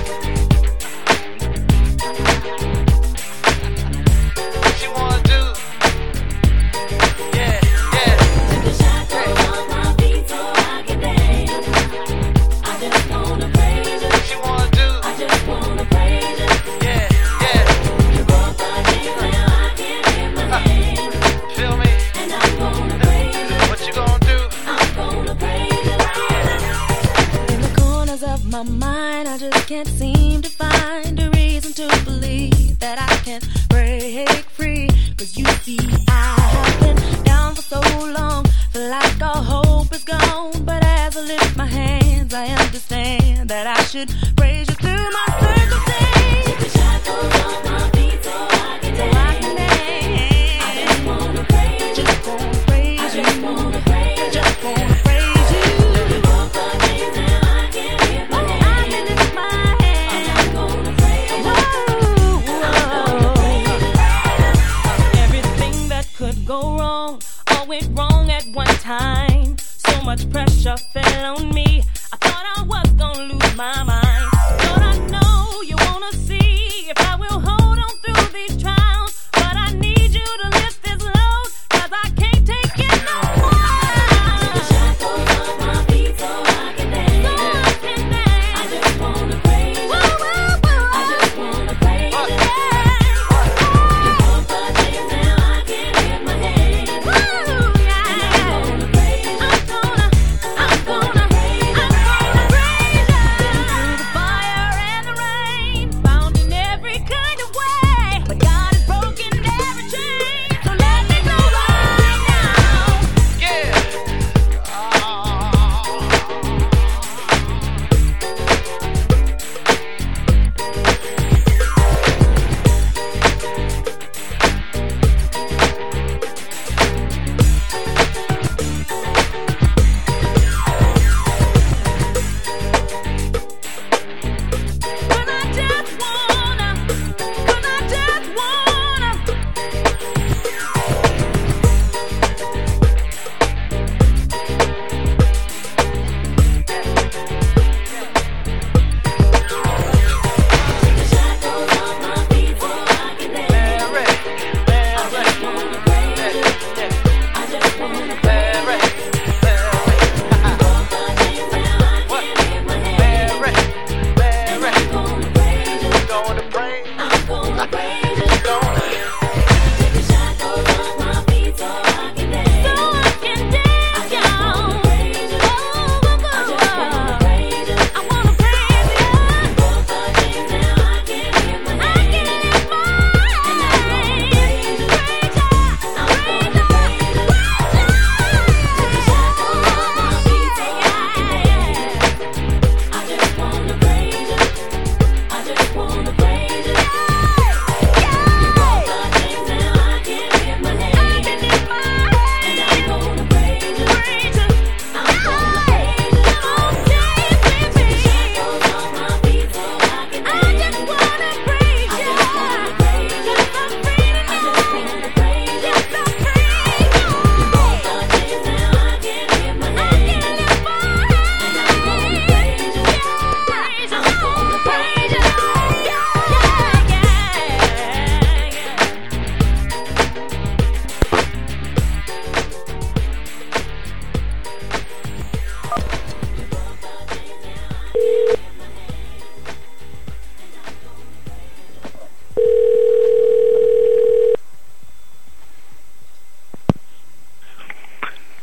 What you wanna do? Yeah, yeah. Took a shot on my feet so I can dance. I just wanna praise you. What you wanna do? I just wanna praise you. Yeah, yeah. You broke my knees and I can't get my hands. Uh, feel me? And I'm gonna praise you. What you gonna do? I'm gonna praise you. In the corners of my mind, I just can't seem to find a reason to believe that I can break free. Cause you see, I have been down for so long, feel like all hope is gone. But as I lift my hands, I understand that I should praise you through my circumstance. Take the shackles off my feet so I can dance. So I can dance. I just wanna praise you. Just wanna praise you. I just wanna praise you. Just wanna praise you. You broke the chains and I can lift my hands. I can lift my hands. I'm gonna praise you. Whoa, whoa. Everything that could go wrong all went wrong at one time. So much pressure fell on me. I thought I was gonna lose my mind. Lord, I know you wanna see if I will hold on through these trials. But I need you to lift this load, cause I can't take it no more. Take the shackles off my feet so I can dance. So I can dance.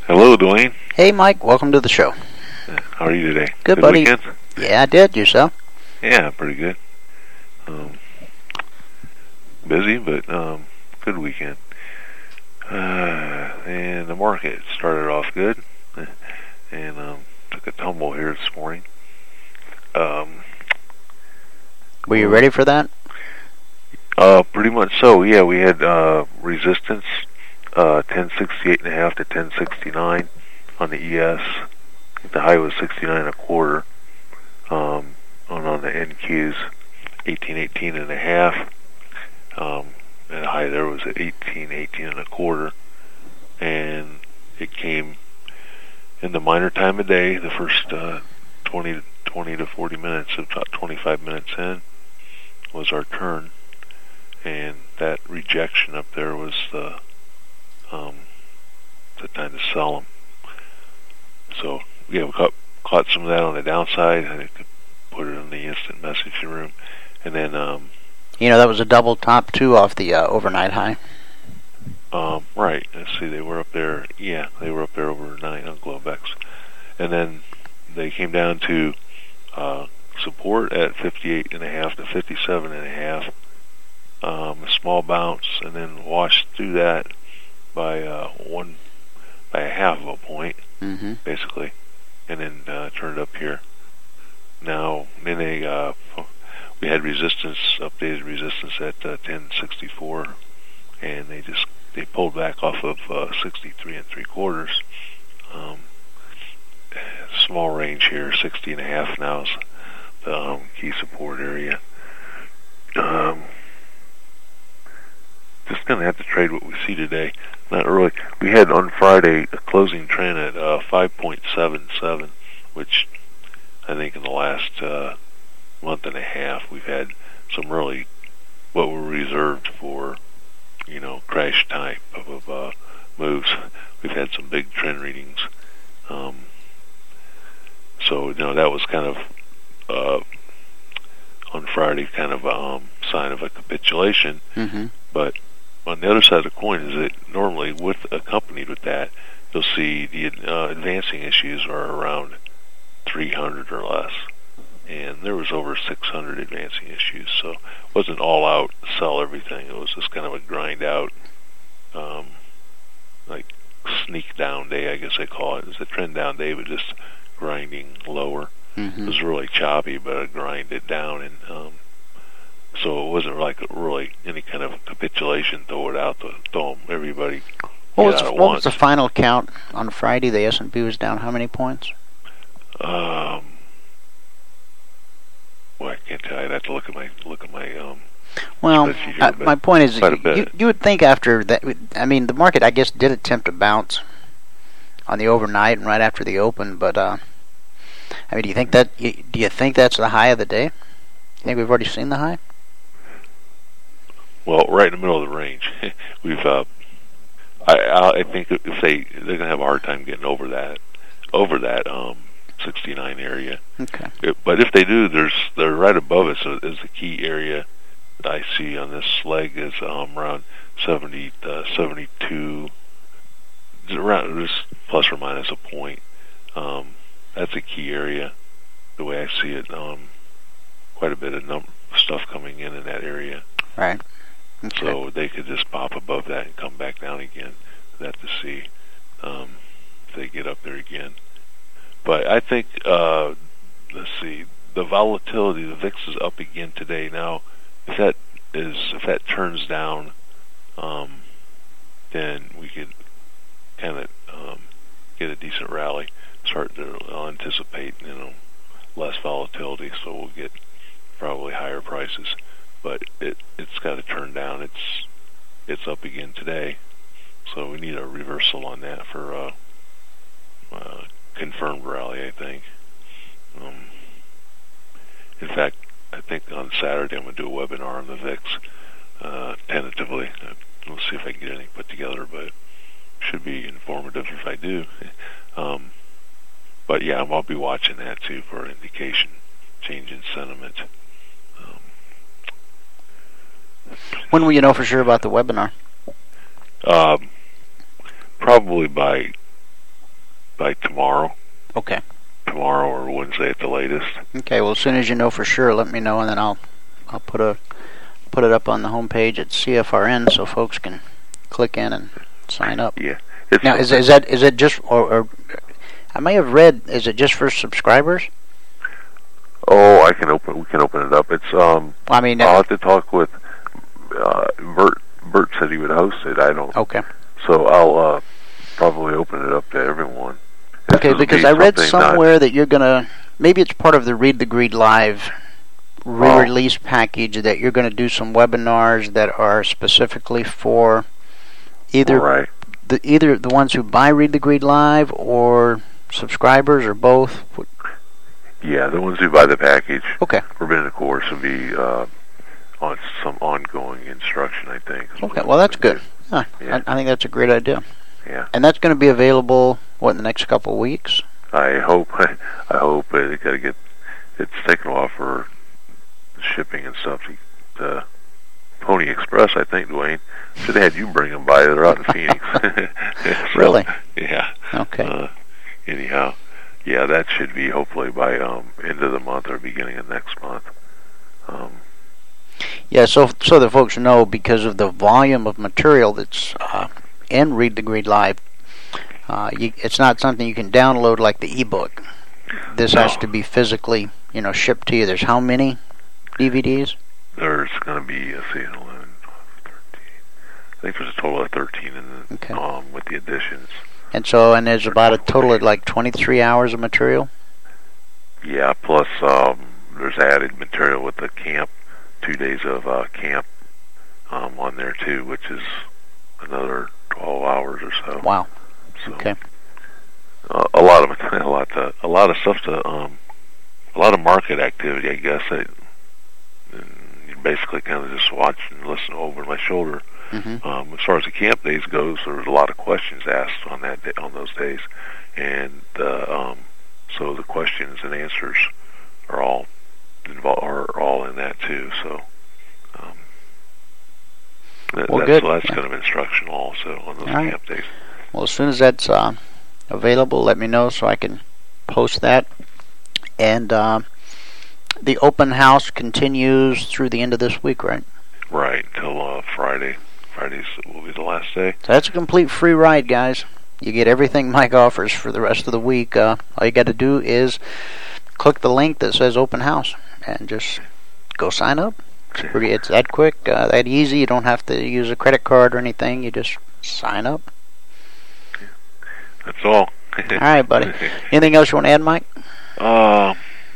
Hello, Dwayne. Hey, Mike. Welcome to the show. How are you today? Good, buddy. Weekend? Yeah, I did. Yourself? Yeah, pretty good. Um, busy, but um, good weekend. Uh, and the market started off good, and um, took a tumble here this morning. Um, Were you ready for that? Uh, pretty much so. Yeah, we had uh, resistance, uh, ten sixty-eight and a half to ten sixty-nine on the E S. I think the high was sixty-nine and a quarter. Um, on on the N Qs, eighteen eighteen and a half. Um, and the high there was at eighteen eighteen and a quarter, and it came in the minor time of day. The first uh, twenty to forty minutes, about twenty-five minutes in, was our turn, and that rejection up there was the um, the time to sell them. So yeah, we caught, caught some of that on the downside. I could put it in the instant messaging room, and then um, You know, that was a double top two off the uh, overnight high. Um, right. Let's see, they were up there. Yeah, they were up there overnight on Globex, and then they came down to uh, support at fifty-eight and a half to fifty-seven and a half. Um, a small bounce, and then washed through that by uh, one by a half of a point, Mm-hmm. basically, and then uh, turned up here. Now, then they uh, we had resistance, updated resistance at uh, ten sixty-four, and they just they pulled back off of uh, sixty-three and three quarters. Um, small range here, sixty and a half now is the um, key support area. Um, just gonna have to trade what we see today. Not really. We had on Friday a closing trend at uh, five point seven seven, which I think in the last uh, month and a half we've had some really what were reserved for, you know, crash type of uh, moves. We've had some big trend readings. Um, so, you know, that was kind of, uh, on Friday, kind of a um, sign of a capitulation. Mm-hmm. But on the other side of the coin is that normally, with accompanied with that, you'll see the uh, advancing issues are around three hundred or less. And there was over six hundred advancing issues, so it wasn't all out, sell everything. It was just kind of a grind out, um, like sneak down day, I guess they call it. It was a trend down day, but just grinding lower. Mm-hmm. It was really choppy, but I grind it down, and um, so it wasn't like really any kind of capitulation. Throw it out, to throw them, everybody. What was, get out at what once. was the final count on Friday? The S and P was down how many points? Um, well, I can't tell you. I'd have to look at my look at my um. Well, spreadsheet here, uh, but my point is, quite a you, bit. you would think after that, I mean, the market, I guess, did attempt to bounce on the overnight and right after the open, but, uh, I mean, do you think that, do you think that's the high of the day? You think we've already seen the high? Well, right in the middle of the range, we've. Uh, I I think if they they're gonna have a hard time getting over that, over that um sixty-nine area. Okay. It, but if they do, there's they're right above it. So is the key area that I see on this leg is um around seventy, uh, seventy-two. Around just plus or minus a point. Um, that's a key area. The way I see it, um, quite a bit of num- stuff coming in in that area. Right. Okay. So they could just pop above that and come back down again. That to see um, if they get up there again. But I think, uh, let's see, the volatility, the V I X is up again today. Now, if that is, if that turns down, um, then we could kind of um, get a decent rally. Start to I'll anticipate, you know, less volatility, so we'll get probably higher prices. But it it's got to turn down. It's it's up again today, so we need a reversal on that for uh, uh, confirmed rally. I think. Um, in fact, I think on Saturday I'm going to do a webinar on the V I X uh, tentatively. Uh, we'll see if I can get anything put together, but should be informative if I do. Um, but yeah, I'll be watching that too for an indication, change in sentiment. When will you know for sure about the webinar? Um, probably by like tomorrow. Okay. Tomorrow or Wednesday at the latest. Okay. Well, as soon as you know for sure, let me know, and then I'll I'll put a put it up on the homepage at C F R N so folks can click in and sign up. Yeah. It's Now, is is that is it just or, or I may have read? Is it just for subscribers? Oh, I can open. We can open it up. It's um. I mean, I'll have to talk with uh, Bert. Bert said he would host it. I don't. Okay. So I'll uh, probably open it up to everyone. This Okay, will because be I read something not- somewhere that you're gonna maybe it's part of the Read the Greed Live re-release package that you're going to do some webinars that are specifically for either right. the either the ones who buy Read the Greed Live or subscribers or both. Yeah, the ones who buy the package. Okay. Forbidden Course will be uh, on some ongoing instruction, I think. Okay, well that's good. Huh, Yeah. I, I think that's a great idea. Yeah. And that's going to be available what in the next couple of weeks. I hope. I hope uh, they got to get. It's taken a while for shipping and stuff. To, uh, Pony Express, I think, Dwayne. Should have had you bring them by. They're out in Phoenix. So, Really? Yeah. Okay. Uh, anyhow, yeah, that should be hopefully by um, end of the month or beginning of next month. Um, Yeah, so so that folks know, because of the volume of material that's uh, in Read the Greed Live, uh, you, it's not something you can download like the ebook. This No. has to be physically, you know, shipped to you. There's how many D V Ds? there's going to be, let's see, eleven, twelve, thirteen. I think there's a total of thirteen in the, Okay. um, with the additions. And so, and there's about a total of like twenty-three hours of material. Yeah, plus um, there's added material with the camp, two days of uh, camp um, on there too, which is another twelve hours or so. Wow. So, Okay. uh, a lot of a lot to, a lot of stuff to um, a lot of market activity, I guess. I, and you basically kind of just watch and listen over my shoulder. Mm-hmm. Um, as far as the camp days goes, there was a lot of questions asked on that day, on those days, and uh, um, so the questions and answers are all involved are all in that too. So um, that, Well, that's, good. that's Yeah. kind of instructional also on those All right. camp days. Well, as soon as that's uh, available, let me know so I can post that. And uh, the open house continues through the end of this week, right? Right until uh, Friday. Fridays will be the last day. So that's a complete free ride, guys. You get everything Mike offers for the rest of the week. Uh, all you got to do is click the link that says open house and just go sign up. It's, pretty, it's that quick, uh, that easy. You don't have to use a credit card or anything. You just sign up. That's all. All right, buddy. Anything else you want to add, Mike? Uh,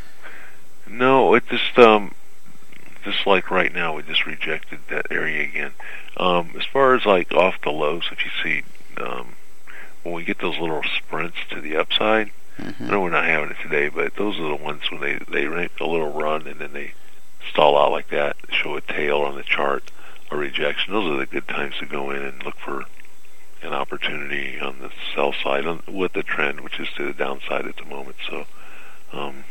no, it just um, just like right now, we just rejected that area again. Um, as far as like off the lows, if you see, um, when we get those little sprints to the upside, Mm-hmm. I know we're not having it today, but those are the ones when they they make a little run and then they stall out like that, show a tail on the chart, a rejection. Those are the good times to go in and look for an opportunity on the sell side on, with the trend, which is to the downside at the moment. So, um,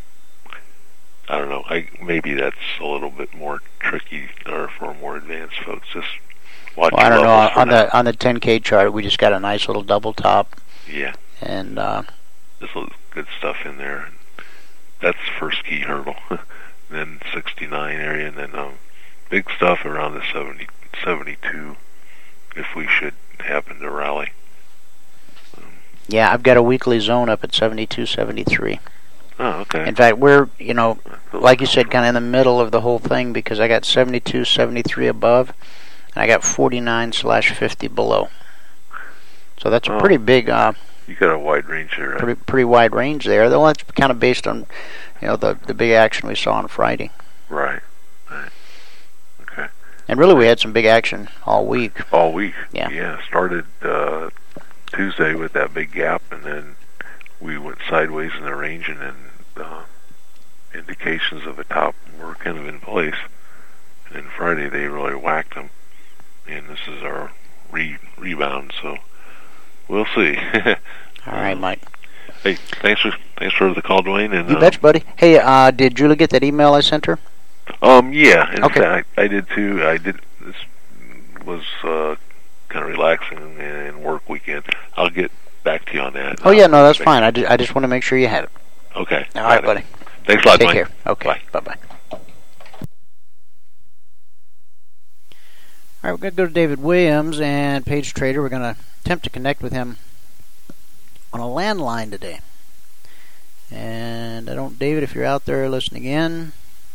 I don't know. I maybe that's a little bit more tricky, or for more advanced folks. Just watch. Well, I don't your know. levels for On now. the on the ten K chart, we just got a nice little double top, Yeah, and uh, there's a- good stuff in there. That's the first key hurdle. Then sixty-nine area, and then um, big stuff around the seventy, seventy-two. If we should happen to rally. yeah, I've got a weekly zone up at seventy-two, seventy-three. Oh, okay. In fact, we're, you know, like you said, kind of in the middle of the whole thing, because I got seventy-two, seventy-three above, and I got forty-nine slash fifty below. So that's a Oh. pretty big, uh, You got a wide range there, right? pretty pretty wide range there. Though that's kind of based on, you know, the the big action we saw on Friday. Right. Right. Okay. And really, we had some big action all week. All week. Yeah. Yeah. Started uh, Tuesday with that big gap, and then we went sideways in the range, and then uh, indications of a top were kind of in place. And then Friday they really whacked them, and this is our re- rebound. So we'll see. All right, Mike. Hey, thanks for thanks for the call, Dwayne. And You uh, betcha, buddy. Hey, uh, did Julie get that email I sent her? Um, yeah, in Okay. fact, I did too. I did. This was uh, kind of relaxing and work weekend. I'll get back to you on that. Oh, yeah, no, that's fine. I just, I just want to make sure you had it. Okay. All right, buddy. Thanks a lot, Take Mike. care. Okay. Bye. Bye-bye. All right, we're going to go to David Williams and Page Trader. We're going to attempt to connect with him on a landline today. And I don't, David, if you're out there listening in,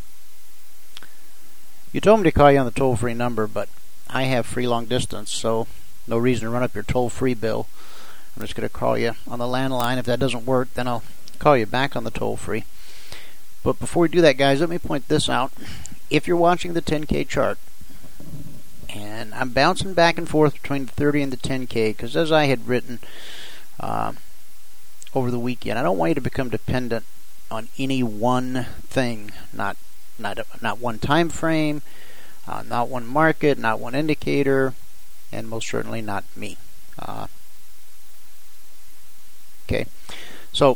you told me to call you on the toll-free number, but I have free long distance, so no reason to run up your toll-free bill. I'm just going to call you on the landline. If that doesn't work, then I'll call you back on the toll-free. But before we do that, guys, let me point this out. If you're watching the ten K chart, and I'm bouncing back and forth between the thirty and the ten K, because as I had written uh, over the weekend, I don't want you to become dependent on any one thing, not not not one time frame, uh, not one market, not one indicator, and most certainly not me. Uh, okay, so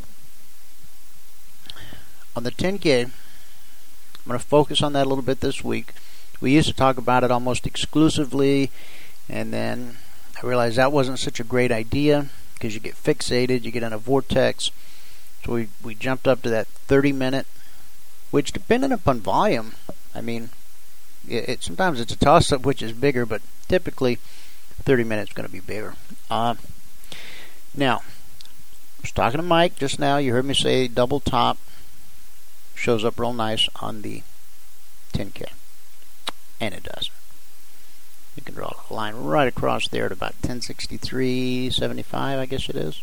on the ten K, I'm going to focus on that a little bit this week. We used to talk about it almost exclusively, and then I realized that wasn't such a great idea because you get fixated, you get in a vortex. So we, we jumped up to that thirty minute, which depending upon volume, I mean, it, it sometimes it's a toss-up which is bigger, but typically thirty minutes is going to be bigger. Uh, now, I was talking to Mike just now. You heard me say double top shows up real nice on the ten K. And it does. You can draw a line right across there at about ten sixty-three seventy-five, I guess it is.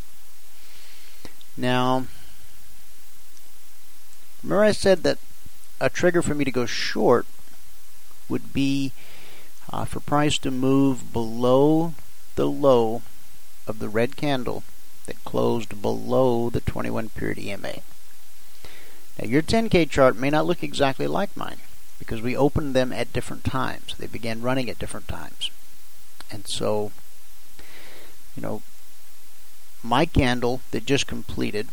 Now, remember I said that a trigger for me to go short would be uh, for price to move below the low of the red candle that closed below the twenty-one period E M A. Now, your ten K chart may not look exactly like mine because we opened them at different times. They began running at different times. And so, you know, my candle that just completed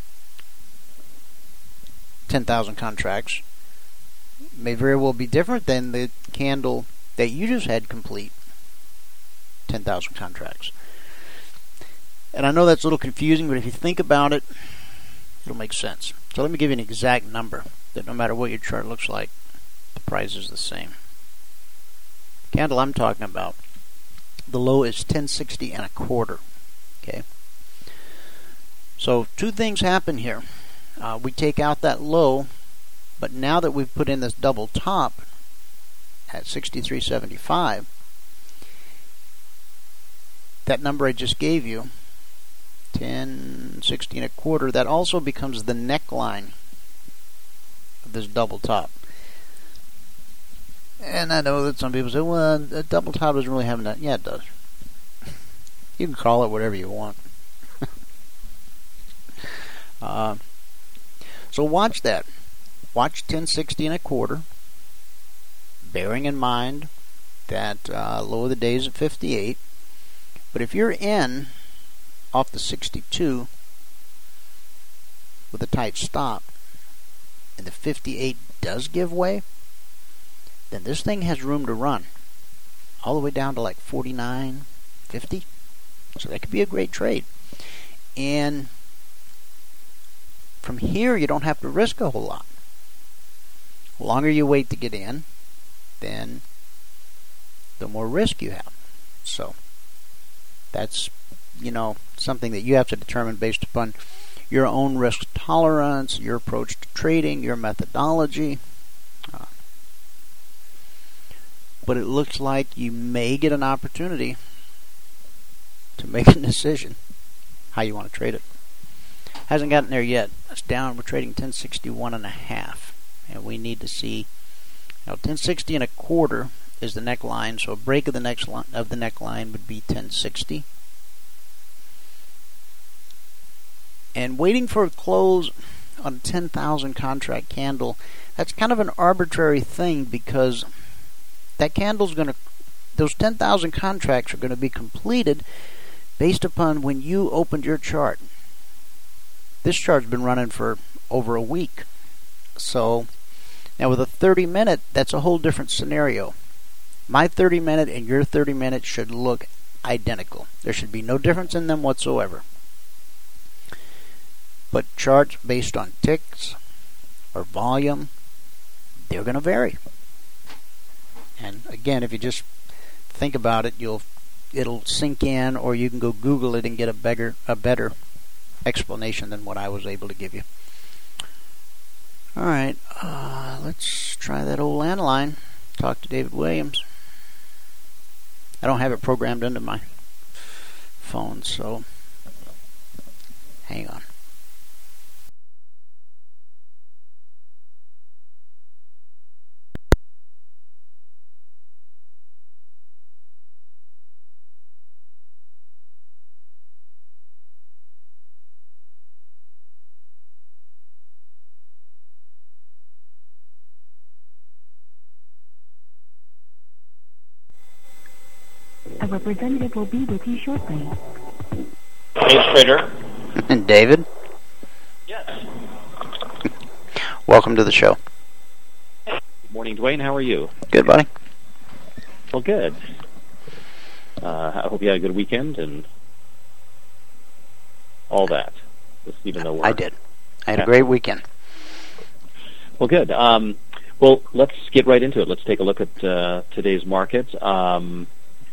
ten thousand contracts may very well be different than the candle that you just had complete ten thousand contracts. And I know that's a little confusing, but if you think about it, it'll make sense. So let me give you an exact number that no matter what your chart looks like, the price is the same. The candle I'm talking about, the low is ten sixty and a quarter. Okay. So two things happen here. Uh, we take out that low, but now that we've put in this double top at sixty-three seventy-five, that number I just gave you, ten sixty and a quarter, that also becomes the neckline of this double top. And I know that some people say, well, a double top doesn't really have that. Yeah, it does. You can call it whatever you want. uh, so watch that. Watch ten sixty and a quarter, bearing in mind that uh, low of the day is at fifty-eight. But if you're in off the sixty-two with a tight stop, and the fifty-eight does give way, then this thing has room to run all the way down to like forty-nine fifty. So that could be a great trade. And from here, you don't have to risk a whole lot. The longer you wait to get in, then the more risk you have. So that's, you know, something that you have to determine based upon your own risk tolerance, your approach to trading, your methodology. Uh, but it looks like you may get an opportunity to make a decision how you want to trade it. Hasn't gotten there yet. It's down. We're trading ten sixty-one and a half, and we need to see. Now, ten sixty and a quarter is the neckline, so a break of the next line of the neckline would be ten sixty. And waiting for a close on a ten thousand contract candle, that's kind of an arbitrary thing because that candle's going to, those ten thousand contracts are going to be completed based upon when you opened your chart. This chart's been running for over a week. So now with a thirty minute, that's a whole different scenario. My thirty minute and your thirty minute should look identical. There should be no difference in them whatsoever. But charts based on ticks or volume, they're going to vary. And again, if you just think about it, you'll it'll sink in, or you can go Google it and get a better a better explanation than what I was able to give you. All right, uh, let's try that old landline. Talk to David Williams. I don't have it programmed into my phone, so hang on. A representative will be with you shortly. Hey, Trader. And David, Yes. welcome to the show. Good morning, Dwayne. How are you? Good, buddy. Well, good. Uh, I hope you had a good weekend and all that. Just even though we're I did. I had Yeah. a great weekend. Well, good. Um, well, let's get right into it. Let's take a look at uh, today's market. Um,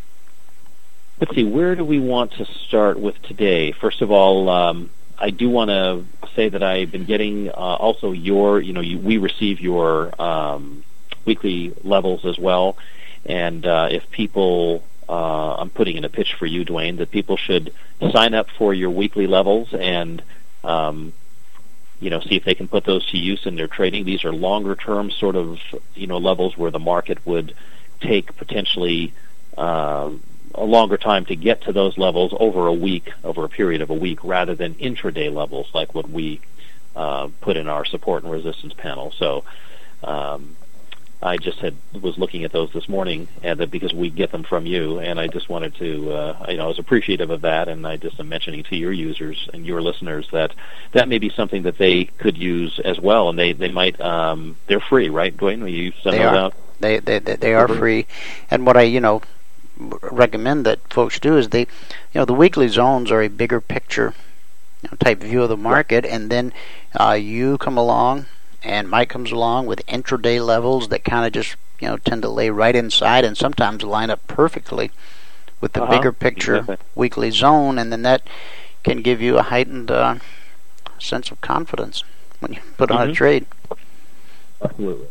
let's see, where do we want to start with today? First of all, um, I do want to say that I've been getting uh, also your, you know, you, we receive your um, weekly levels as well. And uh, if people, uh, I'm putting in a pitch for you, Dwayne, that people should sign up for your weekly levels and um, you know, see if they can put those to use in their trading. These are longer term sort of, you know, levels where the market would take potentially uh, a longer time to get to those levels over a week, over a period of a week, rather than intraday levels like what we uh, put in our support and resistance panel. So um, I just had was looking at those this morning, and that because we get them from you, and I just wanted to, uh, you know, I was appreciative of that, and I just am mentioning to your users and your listeners that that may be something that they could use as well, and they they might, um, they're free, right, Dwayne? Will you send They those are. out? They they they, they are free, and what I you know recommend that folks do is they, you know, the weekly zones are a bigger picture, you know, type view of the market, and then uh, you come along and Mike comes along with intraday levels that kind of just, you know, tend to lay right inside and sometimes line up perfectly with the Uh-huh. bigger picture Exactly. weekly zone, and then that can give you a heightened uh, sense of confidence when you put on Mhm. a trade. Absolutely.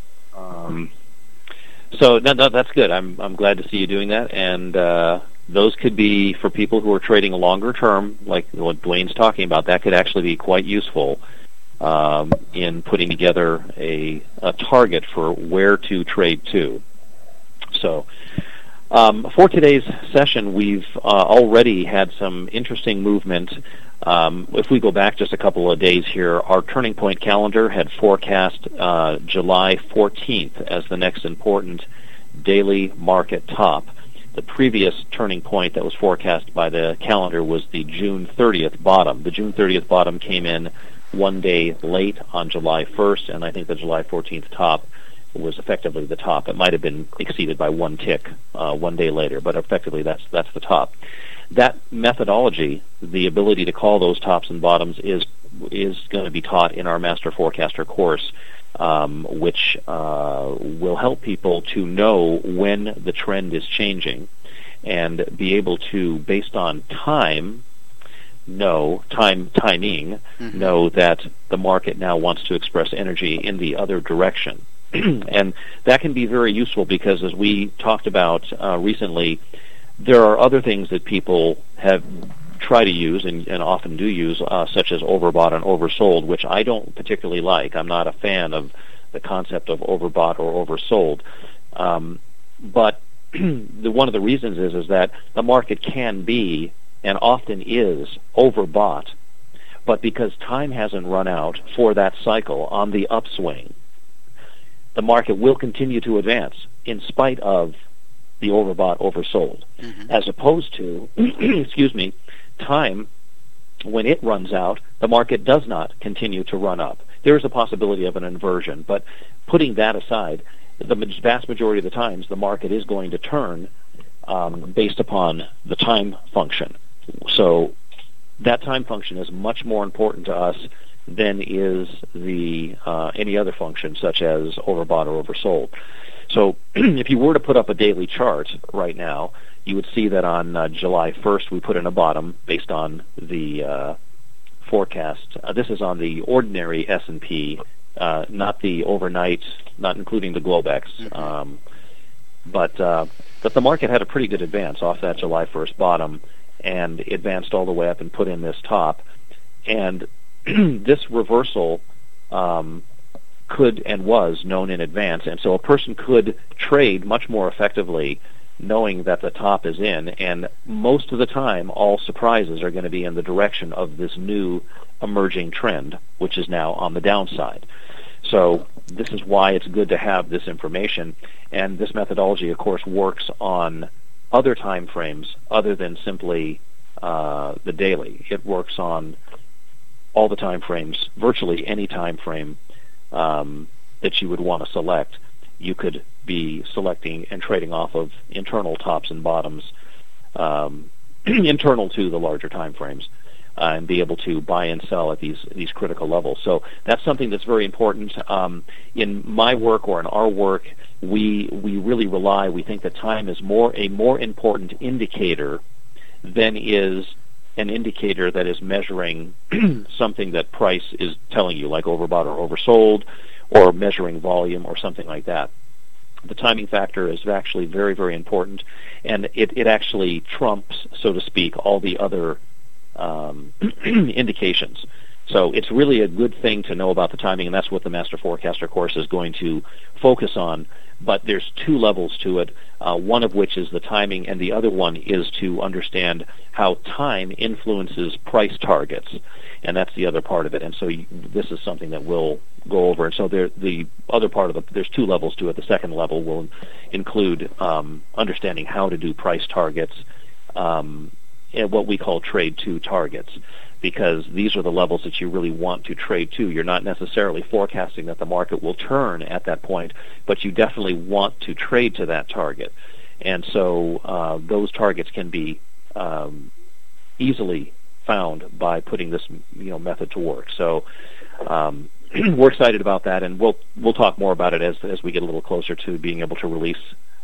Um, so no, no, that's good. I'm I'm glad to see you doing that, and uh, those could be for people who are trading a longer term, like what Dwayne's talking about. That could actually be quite useful um, in putting together a a target for where to trade to. So. Um, for today's session, we've uh, already had some interesting movement. Um, if we go back just a couple of days here, our turning point calendar had forecast uh, July fourteenth as the next important daily market top. The previous turning point that was forecast by the calendar was the June thirtieth bottom. The June thirtieth bottom came in one day late on July first, and I think the July fourteenth top was effectively the top. It might have been exceeded by one tick uh, one day later, but effectively that's that's the top. That methodology, the ability to call those tops and bottoms, is is going to be taught in our Master Forecaster course, um, which uh, will help people to know when the trend is changing and be able to, based on time, know time timing, Mhm. know that the market now wants to express energy in the other direction. And that can be very useful because, as we talked about uh, recently, there are other things that people have tried to use and, and often do use, uh, such as overbought and oversold, which I don't particularly like. I'm not a fan of the concept of overbought or oversold. Um, but the, one of the reasons is is that the market can be and often is overbought, but because time hasn't run out for that cycle on the upswing, the market will continue to advance in spite of the overbought, oversold, Mhm. as opposed to, excuse me, time, when it runs out, the market does not continue to run up. There is a possibility of an inversion, but putting that aside, the vast majority of the times, the market is going to turn um, based upon the time function. So that time function is much more important to us than is the uh, any other function, such as overbought or oversold. So if you were to put up a daily chart right now, you would see that on uh, July first we put in a bottom based on the uh, forecast. Uh, this is on the ordinary S and P, uh, not the overnight, not including the Globex. Um, but uh, that the market had a pretty good advance off that July first bottom, and advanced all the way up and put in this top. And this reversal um, could and was known in advance, and so a person could trade much more effectively knowing that the top is in, and most of the time all surprises are going to be in the direction of this new emerging trend, which is now on the downside. So this is why it's good to have this information, and this methodology, of course, works on other time frames other than simply uh, the daily. It works on all the time frames, virtually any time frame um, that you would want to select. You could be selecting and trading off of internal tops and bottoms, um, internal to the larger time frames, uh, and be able to buy and sell at these these critical levels. So that's something that's very important. Um, in my work or in our work, we we really rely. We think that time is more a more important indicator than is an indicator that is measuring something that price is telling you, like overbought or oversold, or measuring volume or something like that. The timing factor is actually very, very important, and it, it actually trumps, so to speak, all the other um, indications. So it's really a good thing to know about the timing, and that's what the Master Forecaster course is going to focus on. But there's two levels to it, uh, one of which is the timing, and the other one is to understand how time influences price targets, and that's the other part of it. And so you, this is something that we'll go over. And so there, the other part of the, there's two levels to it. The second level will include um, understanding how to do price targets, um, and what we call trade to targets, because these are the levels that you really want to trade to. You're not necessarily forecasting that the market will turn at that point, but you definitely want to trade to that target. And so uh, those targets can be um, easily found by putting this you know method to work. So um, we're excited about that, and we'll we'll talk more about it as as we get a little closer to being able to release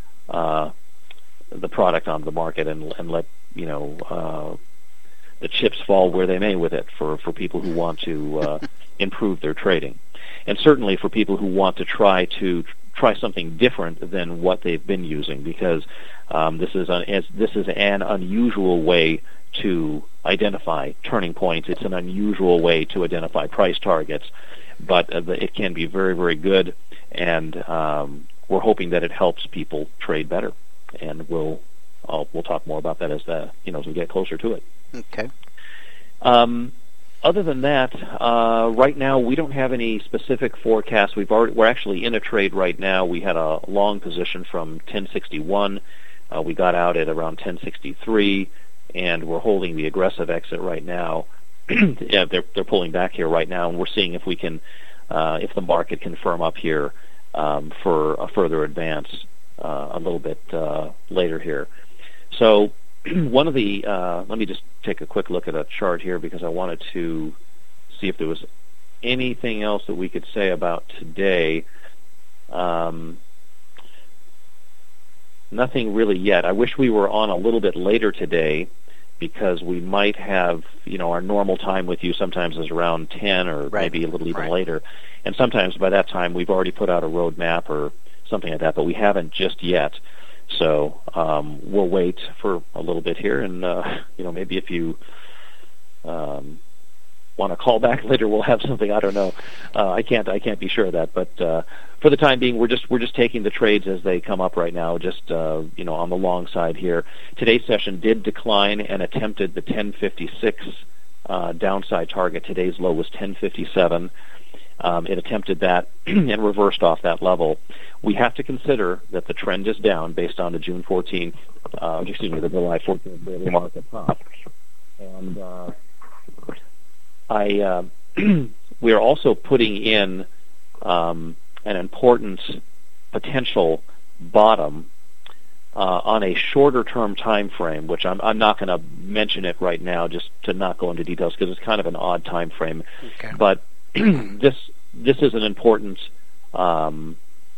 uh, the product onto the market and and let you know uh, the chips fall where they may with it for for people who want to uh, improve their trading, and certainly for people who want to try to try something different than what they've been using, because um, this is an as, this is an unusual way to identify turning points. It's an unusual way to identify price targets, but uh, it can be very, very good, and um, we're hoping that it helps people trade better. And we'll I'll, we'll talk more about that as the you know as we get closer to it. Okay. Um, other than that, uh, right now we don't have any specific forecasts. We've already we're actually in a trade right now. We had a long position from ten sixty-one. Uh, we got out at around ten sixty-three. And we're holding the aggressive exit right now. yeah, they're they're pulling back here right now, and we're seeing if we can, uh, if the market can firm up here um, for a further advance uh, a little bit uh, later here. So, one of the uh, let me just take a quick look at a chart here, because I wanted to see if there was anything else that we could say about today. Um, nothing really yet. I wish we were on a little bit later today, because we might have, you know, our normal time with you sometimes is around ten or Right. maybe a little even Right. later. And sometimes by that time we've already put out a roadmap or something like that, but we haven't just yet. So um, we'll wait for a little bit here, and, uh, you know, maybe if you um, want to call back later, we'll have something. I don't know. Uh, I can't I can't be sure of that, but uh, for the time being, we're just we're just taking the trades as they come up right now, just uh, you know on the long side here. Today's session did decline and attempted the ten fifty-six uh, downside target. Today's low was ten fifty-seven. Um, it attempted that and reversed off that level. We have to consider that the trend is down based on the June fourteenth, uh, excuse me, the July fourteenth daily market top, and uh, I uh, we are also putting in um, an important potential bottom uh, on a shorter term time frame, which I'm, I'm not going to mention it right now, just to not go into details because it's kind of an odd time frame. Okay. But this this is an important. Um,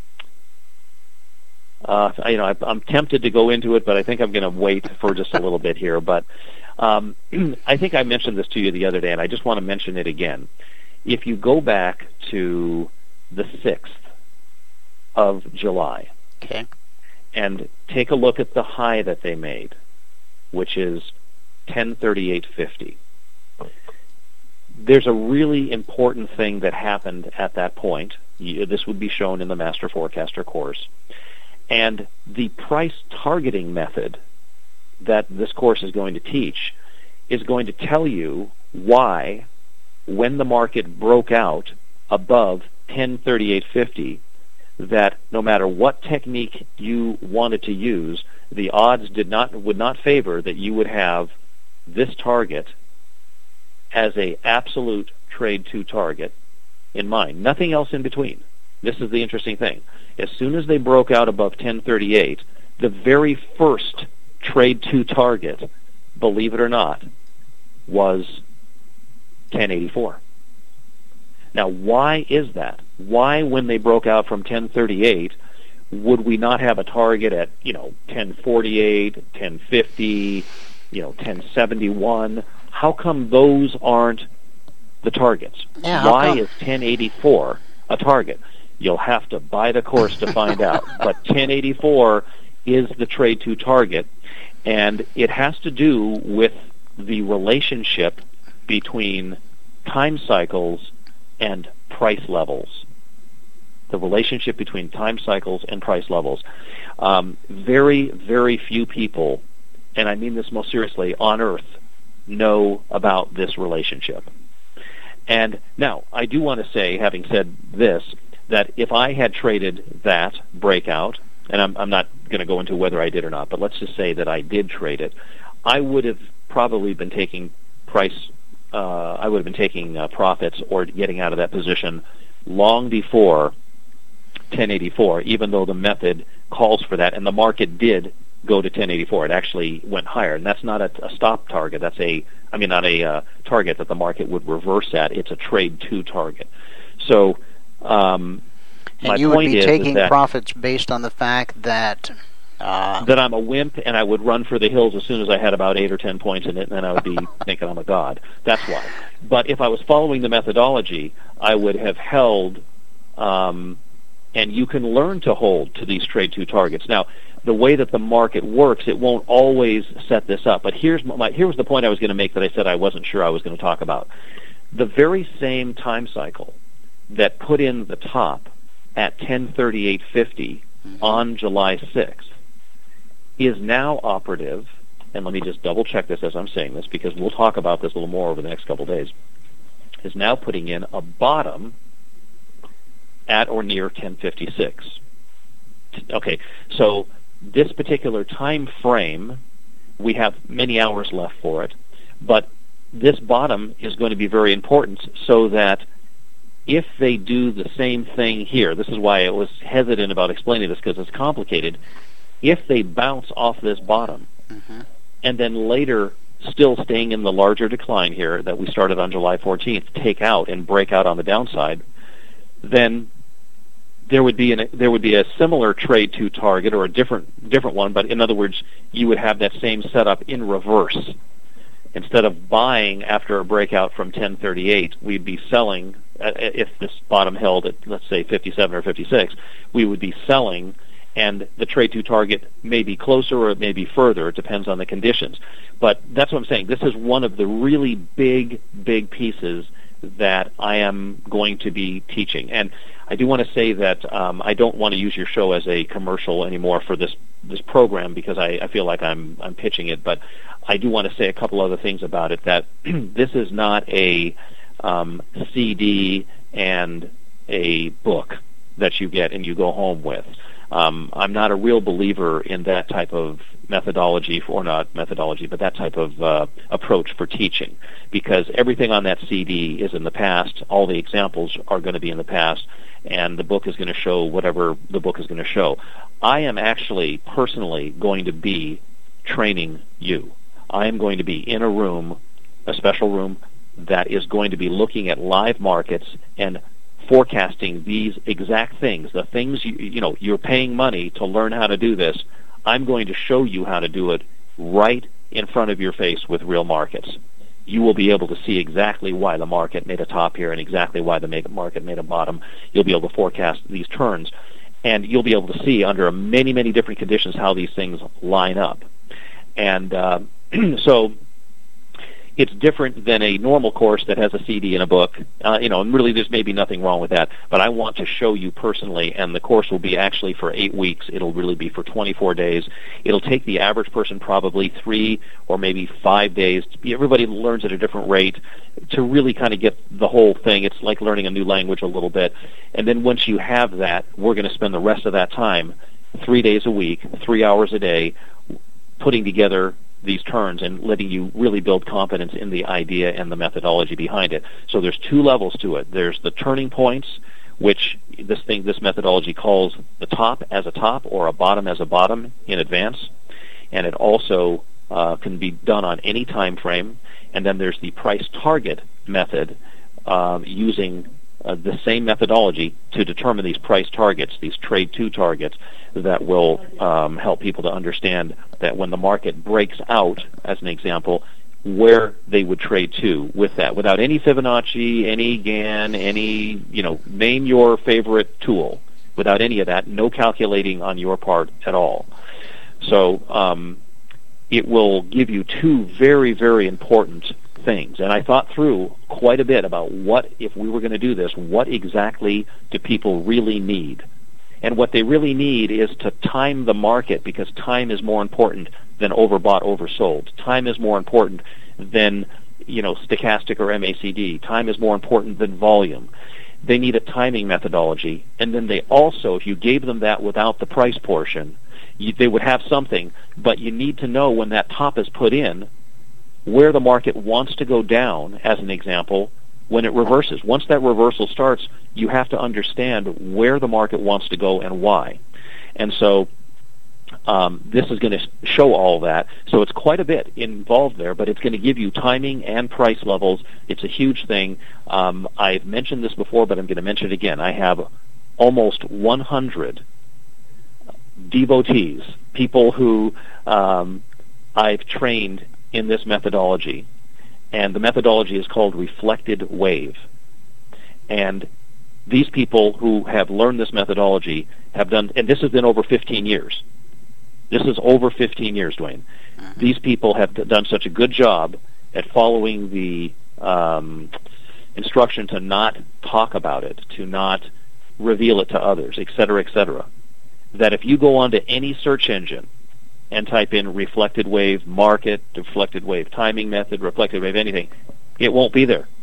uh, you know, I, I'm tempted to go into it, but I think I'm going to wait for just a little bit here. But um, I think I mentioned this to you the other day, and I just want to mention it again. If you go back to the sixth of July, Okay. and take a look at the high that they made, which is ten thirty-eight fifty. There's a really important thing that happened at that point. You- This would be shown in the Master Forecaster course. And the price targeting method that this course is going to teach is going to tell you why, when the market broke out above ten thirty-eight fifty, that no matter what technique you wanted to use, the odds did not would not favor that you would have this target as a absolute trade to target in mind. Nothing else in between. This is the interesting thing. As soon as they broke out above ten thirty-eight, the very first trade to target, believe it or not, was ten eighty-four. Now, why is that? Why, when they broke out from ten thirty-eight, would we not have a target at, you know, ten forty-eight, ten fifty, you know, ten seventy-one? How come those aren't the targets? Yeah, how Why come? is ten eighty-four a target? You'll have to buy the course to find out. But ten eighty-four is the trade to target, and it has to do with the relationship between time cycles and price levels. The relationship between time cycles and price levels. Um, very, very few people, and I mean this most seriously, on Earth know about this relationship. And now, I do want to say, having said this, that if I had traded that breakout, and I'm, I'm not going to go into whether I did or not, but let's just say that I did trade it, I would have probably been taking price, uh, I would have been taking uh, profits or getting out of that position long before ten eighty-four, even though the method calls for that, and the market did go to ten eighty-four. It actually went higher, and that's not a, a stop target. That's a, I mean, not a uh, target that the market would reverse at. It's a trade to target. So, um, my And you would point be is, taking is that, profits based on the fact that uh, that I'm a wimp and I would run for the hills as soon as I had about eight or ten points in it, and then I would be thinking I'm a god. That's why. But if I was following the methodology, I would have held, um, and you can learn to hold to these trade to targets. Now, the way that the market works, it won't always set this up. But here's my, here was the point I was going to make that I said I wasn't sure I was going to talk about. The very same time cycle that put in the top at ten thirty-eight fifty on July sixth is now operative, and let me just double check this as I'm saying this because we'll talk about this a little more over the next couple of days, is now putting in a bottom at or near ten fifty-six. Okay, so this particular time frame, we have many hours left for it, but this bottom is going to be very important so that if they do the same thing here, this is why I was hesitant about explaining this because it's complicated, if they bounce off this bottom mm-hmm. and then later, still staying in the larger decline here that we started on July fourteenth, take out and break out on the downside, then there would be an, there would be a similar trade to target or a different different one, but in other words, you would have that same setup in reverse. Instead of buying after a breakout from ten thirty-eight, we'd be selling, uh, if this bottom held at, let's say, fifty-seven or fifty-six, we would be selling, and the trade to target may be closer or it may be further. It depends on the conditions. But that's what I'm saying. This is one of the really big, big pieces that I am going to be teaching. And I do want to say that um, I don't want to use your show as a commercial anymore for this this program because I, I feel like I'm I'm pitching it, but I do want to say a couple other things about it. That this is not a um, C D and a book that you get and you go home with. Um, I'm not a real believer in that type of methodology, for, or not methodology, but that type of uh, approach for teaching, because everything on that C D is in the past. All the examples are going to be in the past, and the book is going to show whatever the book is going to show. I am actually personally going to be training you. I am going to be in a room, a special room, that is going to be looking at live markets and forecasting these exact things, the things you, you know, you're paying money to learn how to do this. I'm going to show you how to do it right in front of your face with real markets. You will be able to see exactly why the market made a top here and exactly why the market made a bottom. You'll be able to forecast these turns, and you'll be able to see under many, many different conditions how these things line up. And uh, so it's different than a normal course that has a C D and a book. Uh, you know, and really there's maybe nothing wrong with that, but I want to show you personally, and the course will be actually for eight weeks. It'll really be for twenty-four days. It'll take the average person probably three or maybe five days. Everybody learns at a different rate to really kind of get the whole thing. It's like learning a new language a little bit. And then once you have that, we're going to spend the rest of that time, three days a week, three hours a day, putting together these turns and letting you really build confidence in the idea and the methodology behind it. So there's two levels to it. There's the turning points, which this thing, this methodology calls the top as a top or a bottom as a bottom in advance, and it also uh, can be done on any time frame. And then there's the price target method, uh, using uh, the same methodology to determine these price targets, these trade to targets, that will um, help people to understand that when the market breaks out, as an example, where they would trade to with that, without any Fibonacci, any Gann, any, you know, name your favorite tool, without any of that, no calculating on your part at all. So um, it will give you two very, very important things. And I thought through quite a bit about what, if we were going to do this, what exactly do people really need? And what they really need is to time the market, because time is more important than overbought, oversold. Time is more important than, you know, stochastic or M A C D. Time is more important than volume. They need a timing methodology. And then they also, if you gave them that without the price portion, you, they would have something, but you need to know when that top is put in, where the market wants to go down, as an example, when it reverses. Once that reversal starts, you have to understand where the market wants to go and why. And so um, this is going to show all that. So it's quite a bit involved there, but it's going to give you timing and price levels. It's a huge thing. Um, I've mentioned this before, but I'm going to mention it again. I have almost one hundred devotees, people who um, I've trained in this methodology. And the methodology is called Reflected Wave. And these people who have learned this methodology have done, and this has been over fifteen years. This is over fifteen years, Dwayne. These people have done such a good job at following the um, instruction to not talk about it, to not reveal it to others, et cetera, et cetera, that if you go onto any search engine and type in reflected wave market, reflected wave timing method, reflected wave anything, it won't be there.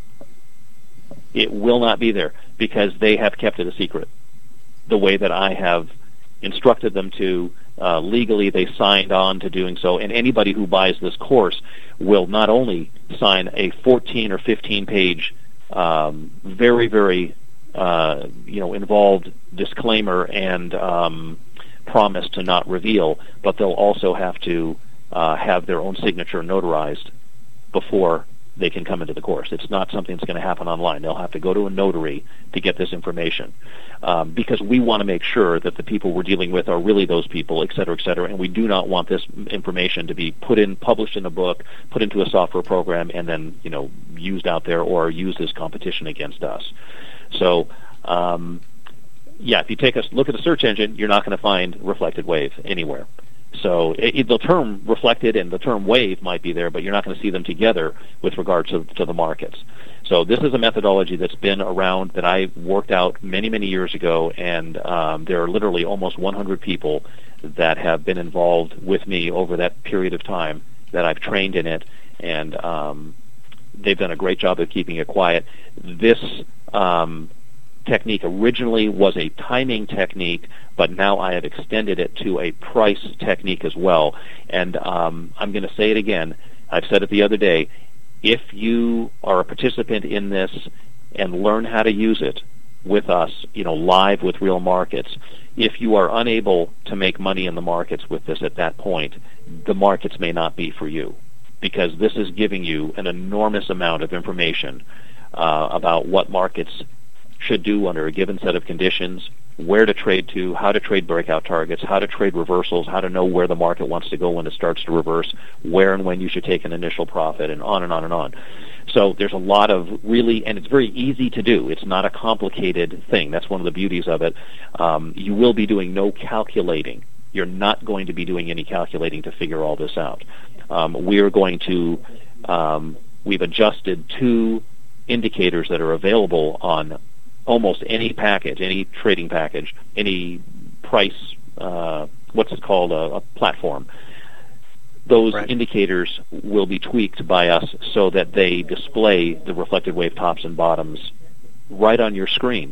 It will not be there, because they have kept it a secret. The way that I have instructed them to, uh, legally they signed on to doing so, and anybody who buys this course will not only sign a fourteen or fifteen page, um, very, very, uh, you know, involved disclaimer and um, promise to not reveal, but they'll also have to uh, have their own signature notarized before they can come into the course. It's not something that's going to happen online. They'll have to go to a notary to get this information, um, because we want to make sure that the people we're dealing with are really those people, et cetera, et cetera, and we do not want this information to be put in, published in a book, put into a software program, and then, you know, used out there or used as competition against us. So, um, yeah, if you take a look at the search engine, you're not going to find reflected wave anywhere. So it, it, the term reflected and the term wave might be there, but you're not going to see them together with regard to, to the markets. So this is a methodology that's been around, that I worked out many, many years ago, and um, there are literally almost one hundred people that have been involved with me over that period of time that I've trained in it, and um, they've done a great job of keeping it quiet. This um, technique originally was a timing technique, but now I have extended it to a price technique as well. And um, I'm going to say it again. I've said it the other day. If you are a participant in this and learn how to use it, with us, you know, live with real markets, if you are unable to make money in the markets with this at that point, the markets may not be for you, because this is giving you an enormous amount of information uh, about what markets should do under a given set of conditions, where to trade to, how to trade breakout targets, how to trade reversals, how to know where the market wants to go when it starts to reverse, where and when you should take an initial profit, and on and on and on. So there's a lot of really, and it's very easy to do. It's not a complicated thing. That's one of the beauties of it. Um, you will be doing no calculating. You're not going to be doing any calculating to figure all this out. Um, we are going to, um, we've adjusted two indicators that are available on almost any package, any trading package, any price, uh, what's it called, a, a platform. Those right. indicators will be tweaked by us so that they display the reflected wave tops and bottoms right on your screen.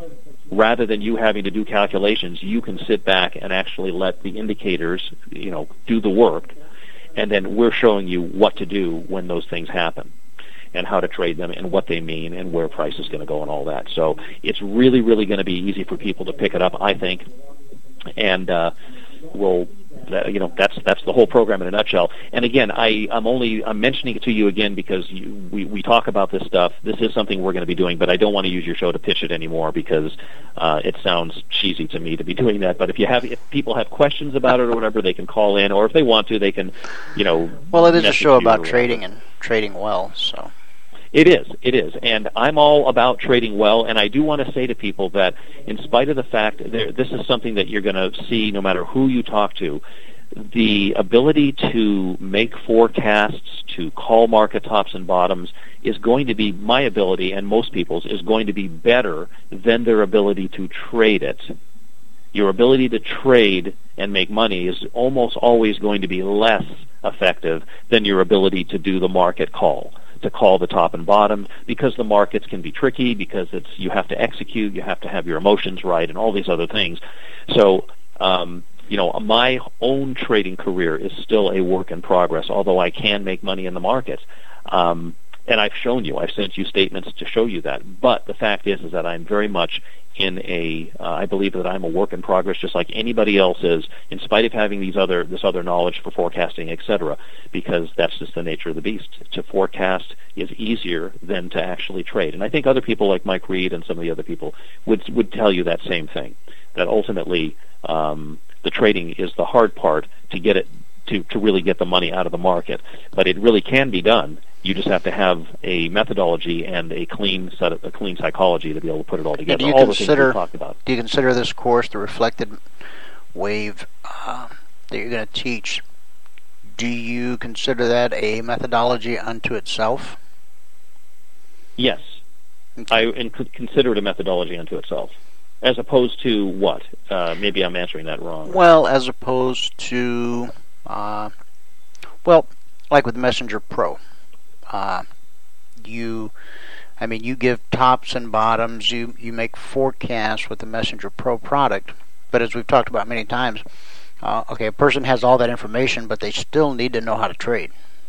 Rather than you having to do calculations, you can sit back and actually let the indicators, you know, do the work, and then we're showing you what to do when those things happen, and how to trade them, and what they mean, and where price is going to go, and all that. So it's really, really going to be easy for people to pick it up, I think, and uh, we'll, uh, you know, that's that's the whole program in a nutshell. And again, I, I'm only I'm mentioning it to you again because you, we we talk about this stuff. This is something we're going to be doing, but I don't want to use your show to pitch it anymore because uh, it sounds cheesy to me to be doing that. But if you have, if people have questions about it or whatever, they can call in, or if they want to, they can, you know. Well, it is a show about trading and trading well, so. It is, it is, and I'm all about trading well, and I do want to say to people that in spite of the fact that this is something that you're going to see no matter who you talk to, the ability to make forecasts, to call market tops and bottoms is going to be, my ability and most people's, is going to be better than their ability to trade it. Your ability to trade and make money is almost always going to be less effective than your ability to do the market call. To call the top and bottom, because the markets can be tricky, because it's you have to execute, you have to have your emotions right, and all these other things. So, um, you know, my own trading career is still a work in progress, although I can make money in the markets. Um, and I've shown you, I've sent you statements to show you that. But the fact is, is that I'm very much in a, uh, I believe that I'm a work in progress, just like anybody else is, in spite of having these other, this other knowledge for forecasting, et cetera, because that's just the nature of the beast. To forecast is easier than to actually trade. And I think other people like Mike Reed and some of the other people would would tell you that same thing, that ultimately um, the trading is the hard part to get it, to, to really get the money out of the market. But it really can be done. You just have to have a methodology and a clean set of, a clean psychology to be able to put it all together. Do you all consider, the things we talked about. Do you consider this course, the reflected wave uh, that you're going to teach, do you consider that a methodology unto itself? Yes. Okay. I and could consider it a methodology unto itself. As opposed to what? Uh, maybe I'm answering that wrong. Well, as opposed to, uh, well, like with Messenger Pro. Uh, you, I mean, you give tops and bottoms, you, you make forecasts with the Messenger Pro product, but as we've talked about many times, uh, okay, a person has all that information, but they still need to know how to trade.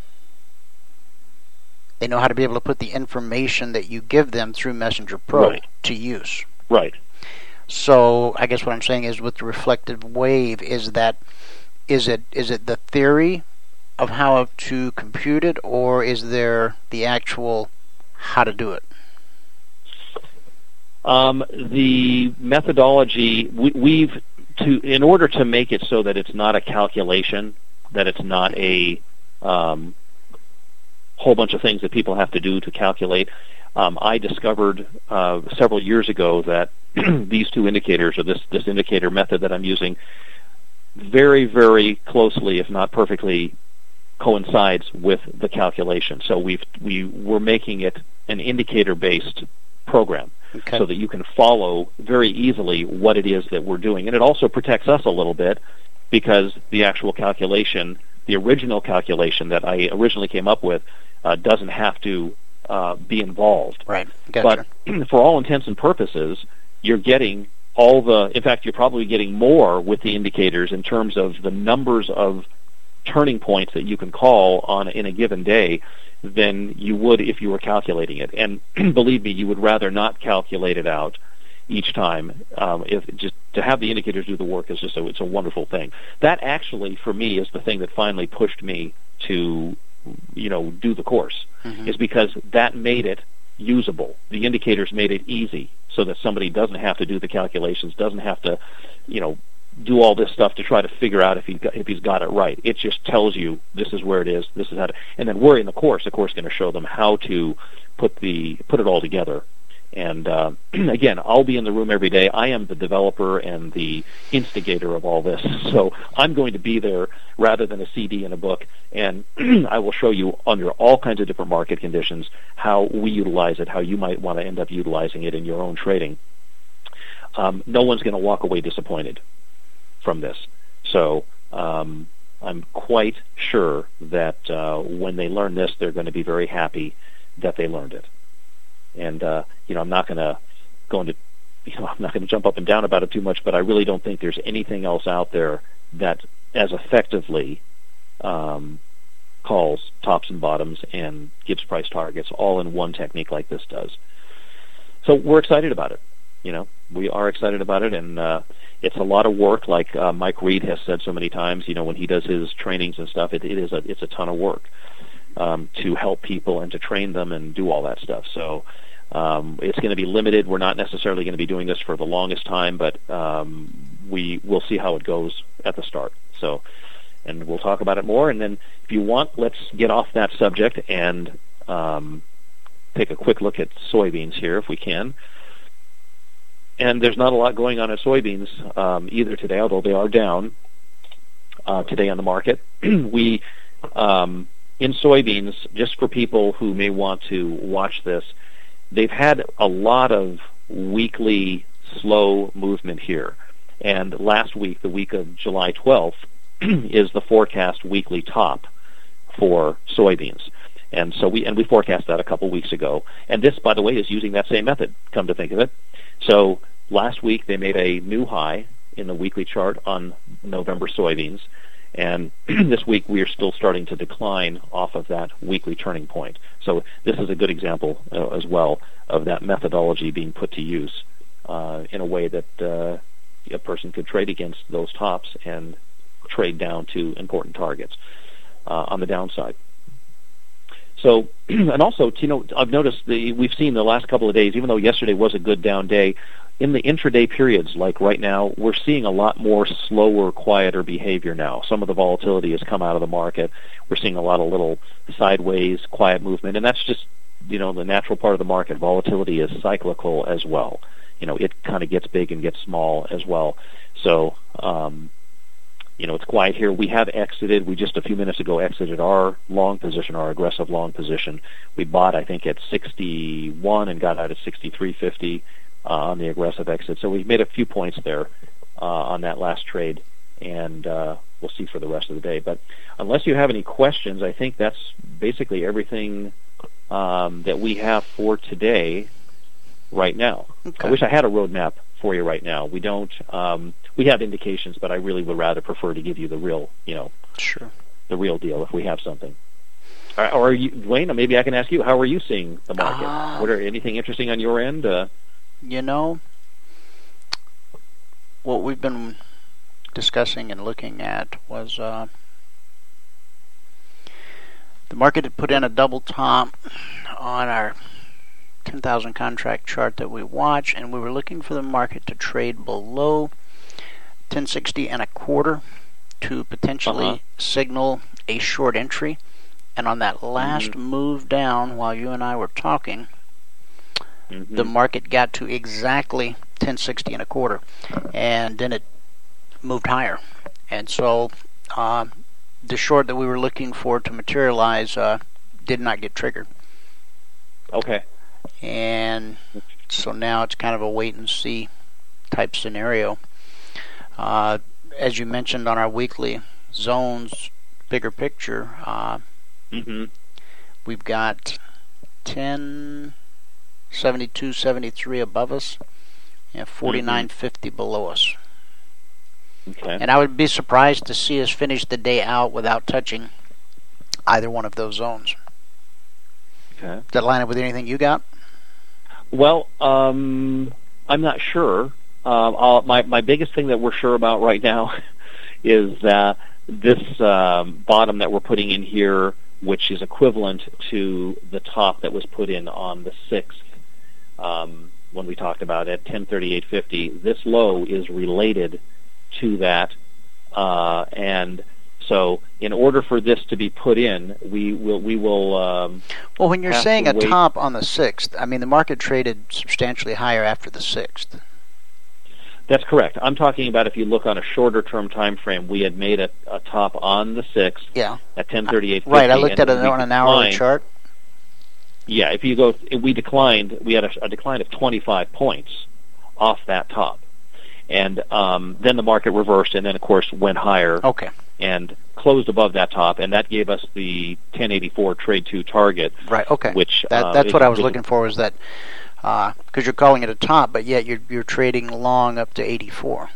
They know how to be able to put the information that you give them through Messenger Pro right. to use. Right. So I guess what I'm saying is with the reflected wave, is that, is it is it the theory of how to compute it, or is there the actual how to do it? Um, the methodology, we, we've to in order to make it so that it's not a calculation, that it's not a um, whole bunch of things that people have to do to calculate. Um, I discovered uh, several years ago that these two indicators, or this this indicator method that I'm using, very, very closely, if not perfectly, coincides with the calculation. So we've we we're making it an indicator-based program, okay, so that you can follow very easily what it is that we're doing. And it also protects us a little bit, because the actual calculation, the original calculation that I originally came up with, uh, doesn't have to uh, be involved. Right. Gotcha. But for all intents and purposes, you're getting all the, in fact, you're probably getting more with the indicators in terms of the numbers of turning points that you can call on in a given day than you would if you were calculating it. And believe me, you would rather not calculate it out each time. Um, if just to have the indicators do the work is just a, it's a wonderful thing. That actually, for me, is the thing that finally pushed me to, you know, do the course, Mhm. is because that made it usable. The indicators made it easy so that somebody doesn't have to do the calculations, doesn't have to, you know, do all this stuff to try to figure out if he got, if he's got it right. It just tells you this is where it is, this is how to, and then we're in the course, of course, going to show them how to put the put it all together. And uh, again, I'll be in the room every day. I am the developer and the instigator of all this, so I'm going to be there rather than a C D and a book, and I will show you under all kinds of different market conditions how we utilize it, how you might want to end up utilizing it in your own trading. Um, no one's going to walk away disappointed from this. So um, I'm quite sure that uh, when they learn this, they're going to be very happy that they learned it. And uh, you know, I'm not going to go into, you know, I'm not going to jump up and down about it too much, but I really don't think there's anything else out there that as effectively um, calls tops and bottoms and gives price targets all in one technique like this does. So we're excited about it. You know, we are excited about it, and uh, it's a lot of work. Like uh, Mike Reed has said so many times, you know, when he does his trainings and stuff, it, it is a it's a ton of work um, to help people and to train them and do all that stuff. So um, it's going to be limited. We're not necessarily going to be doing this for the longest time, but um, we will see how it goes at the start. So, and we'll talk about it more. And then, if you want, let's get off that subject and um, take a quick look at soybeans here, if we can. And there's not a lot going on in soybeans um, either today, although they are down uh, today on the market. we um, in soybeans, just for people who may want to watch this, they've had a lot of weekly slow movement here. And last week, the week of July twelfth, is the forecast weekly top for soybeans. And so we and we forecast that a couple weeks ago. And this, by the way, is using that same method, come to think of it. So last week they made a new high in the weekly chart on November soybeans, and this week we are still starting to decline off of that weekly turning point. So this is a good example uh, as well of that methodology being put to use uh, in a way that uh, a person could trade against those tops and trade down to important targets uh, on the downside. So, and also, you know, I've noticed the we've seen the last couple of days, even though yesterday was a good down day, in the intraday periods, like right now, we're seeing a lot more slower, quieter behavior now. Some of the volatility has come out of the market. We're seeing a lot of little sideways, quiet movement, and that's just, you know, the natural part of the market. Volatility is cyclical as well. You know, it kind of gets big and gets small as well. So, um, you know, it's quiet here. We have exited. We just a few minutes ago exited our long position, our aggressive long position. We bought, I think, at sixty-one and got out at sixty-three fifty uh, on the aggressive exit. So we made a few points there uh, on that last trade, and uh, we'll see for the rest of the day. But unless you have any questions, I think that's basically everything um, that we have for today right now. Okay. I wish I had a roadmap for you right now. We don't. Um, we have indications, but I really would rather prefer to give you the real, you know, Sure. the real deal if we have something. Or, or are you, Dwayne? Maybe I can ask you. How are you seeing the market? Uh, what are anything interesting on your end? Uh, You know, what we've been discussing and looking at was uh, the market had put in a double top on our ten thousand contract chart that we watch, and we were looking for the market to trade below ten sixty and a quarter to potentially Uh-huh. signal a short entry. And on that last Mhm. move down, while you and I were talking, mhm. the market got to exactly ten sixty and a quarter, and then it moved higher. And so uh, the short that we were looking for to materialize uh, did not get triggered. Okay. And so now it's kind of a wait and see type scenario. Uh, as you mentioned on our weekly zones, bigger picture, uh, Mm-hmm. we've got ten seventy-two seventy-three above us and forty-nine fifty below us. Okay. And I would be surprised to see us finish the day out without touching either one of those zones. Okay. Does that line up with anything you got? Well, um, I'm not sure. Um, I'll, my my biggest thing that we're sure about right now is that this um, bottom that we're putting in here, which is equivalent to the top that was put in on the sixth, um, when we talked about it, ten thirty-eight fifty. This low is related to that, uh, and so in order for this to be put in, we will we will. Um, well, when you're have saying to a wait. top on the sixth, I mean the market traded substantially higher after the sixth. That's correct. I'm talking about if you look on a shorter term time frame, we had made a, a top on the sixth Yeah. at ten thirty-eight fifty. Right, I looked and at it we on an hourly declined- chart. Yeah, if you go, we declined. We had a, a decline of twenty-five points off that top, and um, then the market reversed, and then of course went higher. Okay. And closed above that top, and that gave us the ten eighty-four trade two target. Right. Okay. Which that, uh, that's is- what I was is- looking for. Was that because you're calling it a top, but yet you're you're trading long up to eighty-four.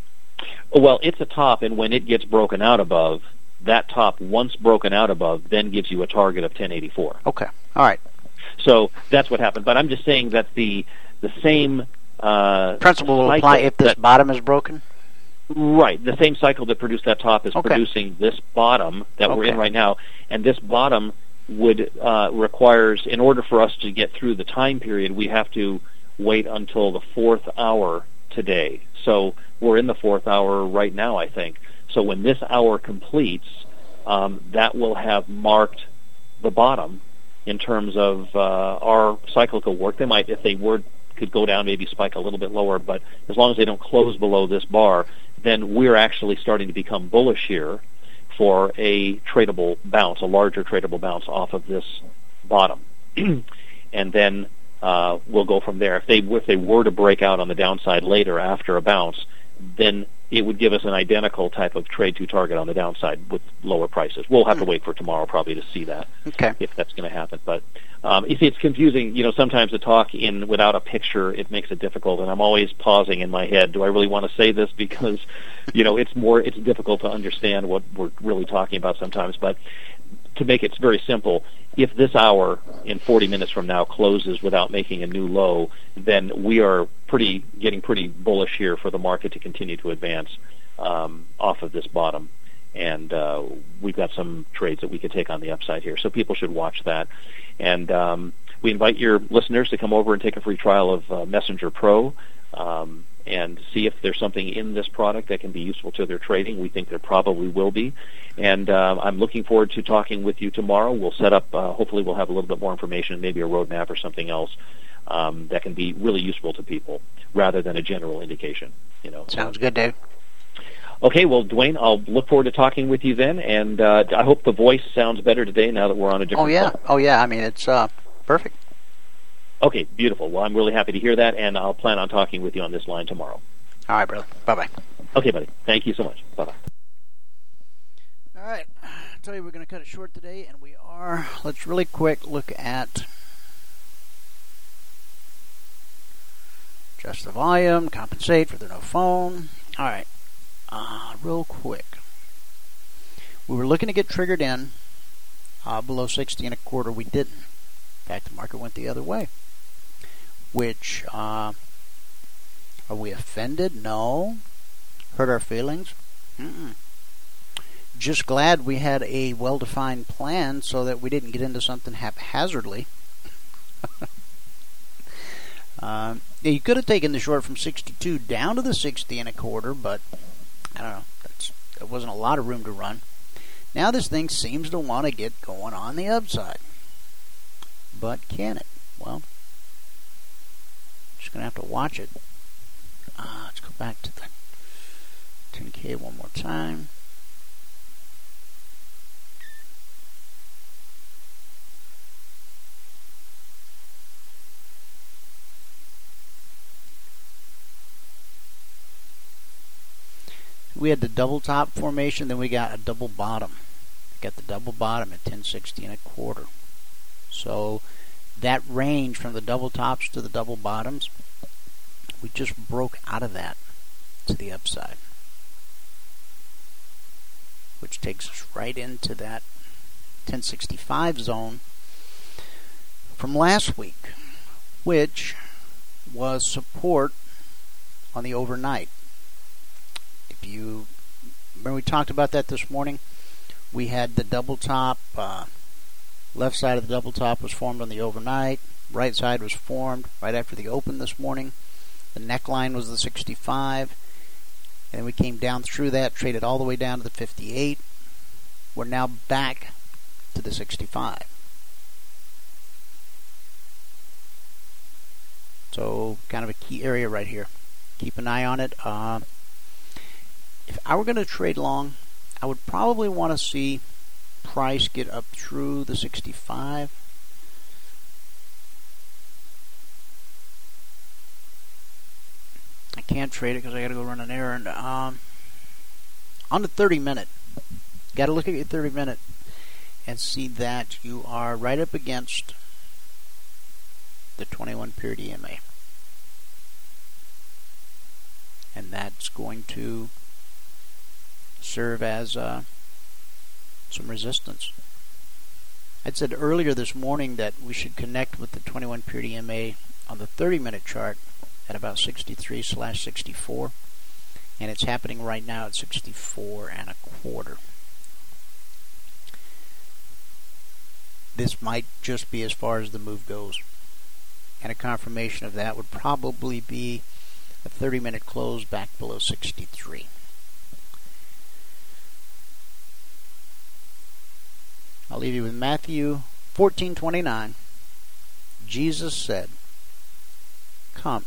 Well, it's a top, and when it gets broken out above, that top, once broken out above, then gives you a target of ten eighty-four. Okay. All right. So that's what happened. But I'm just saying that the the same uh, Principle will cycle apply if this that- bottom is broken. Right. The same cycle that produced that top is Okay. producing this bottom that we're in Okay. right now, and this bottom would uh, requires, in order for us to get through the time period, we have to wait until the fourth hour today. So we're in the fourth hour right now, I think. So when this hour completes, um, that will have marked the bottom in terms of uh, our cyclical work. They might, if they were, could go down, maybe spike a little bit lower, but as long as they don't close below this bar, then we're actually starting to become bullish here for a tradable bounce, a larger tradable bounce off of this bottom. And then uh, we'll go from there. If they if they were to break out on the downside later after a bounce, then it would give us an identical type of trade to target on the downside with lower prices. We'll have to wait for tomorrow probably to see that, Okay. if that's going to happen. But um, you see, it's confusing. You know, sometimes to talk in without a picture, it makes it difficult, and I'm always pausing in my head. Do I really want to say this? Because, you know, it's more it's difficult to understand what we're really talking about sometimes. But to make it very simple, if this hour in forty minutes from now closes without making a new low, then we are pretty getting pretty bullish here for the market to continue to advance um, off of this bottom. And uh, we've got some trades that we could take on the upside here. So people should watch that. And um, we invite your listeners to come over and take a free trial of uh, Messenger Pro um, and see if there's something in this product that can be useful to their trading. We think there probably will be. And uh, I'm looking forward to talking with you tomorrow. We'll set up, uh, hopefully we'll have a little bit more information, maybe a roadmap or something else um, that can be really useful to people rather than a general indication. You know. Sounds good, Dave. Okay, well, Dwayne, I'll look forward to talking with you then, and uh, I hope the voice sounds better today now that we're on a different Oh yeah. call. Oh yeah. I mean, it's uh, perfect. Okay, beautiful. Well, I'm really happy to hear that, and I'll plan on talking with you on this line tomorrow. All right, brother. Bye bye. Okay, buddy. Thank you so much. Bye-bye. All right. I tell you, we're going to cut it short today, and we are. Let's really quick look at adjust the volume, compensate for the no phone. All right. Uh, real quick. We were looking to get triggered in uh, below sixty and a quarter. We didn't. In fact, the market went the other way. Which, uh, are we offended? No. Hurt our feelings? Mm-mm. Just glad we had a well-defined plan so that we didn't get into something haphazardly. um, you could have taken the short from sixty-two down to the sixty and a quarter, but I don't know. That's, there wasn't a lot of room to run. Now this thing seems to want to get going on the upside. But can it? Well, just going to have to watch it. Uh, let's go back to the ten K one more time. We had the double top formation, then we got a double bottom. We got the double bottom at ten sixty and a quarter. So that range from the double tops to the double bottoms, we just broke out of that to the upside, which takes us right into that ten sixty-five zone from last week, which was support on the overnight. If you remember, we talked about that this morning. We had the double top. Uh, left side of the double top was formed on the overnight. Right side was formed right after the open this morning. The neckline was the sixty-five. And we came down through that, traded all the way down to the fifty-eight. We're now back to the sixty-five. So, kind of a key area right here. Keep an eye on it. Uh, if I were going to trade long, I would probably want to see price get up through the sixty-five. I can't trade it because I got to go run an errand. Um, on the thirty minute, got to look at your thirty minute and see that you are right up against the twenty-one period E M A. And that's going to serve as uh, some resistance. I'd said earlier this morning that we should connect with the twenty-one period E M A on the thirty minute chart at about sixty-three slash sixty-four, and it's happening right now at sixty-four and a quarter. This might just be as far as the move goes, and a confirmation of that would probably be a thirty minute close back below sixty-three. I'll leave you with Matthew fourteen twenty-nine. Jesus said, "Come."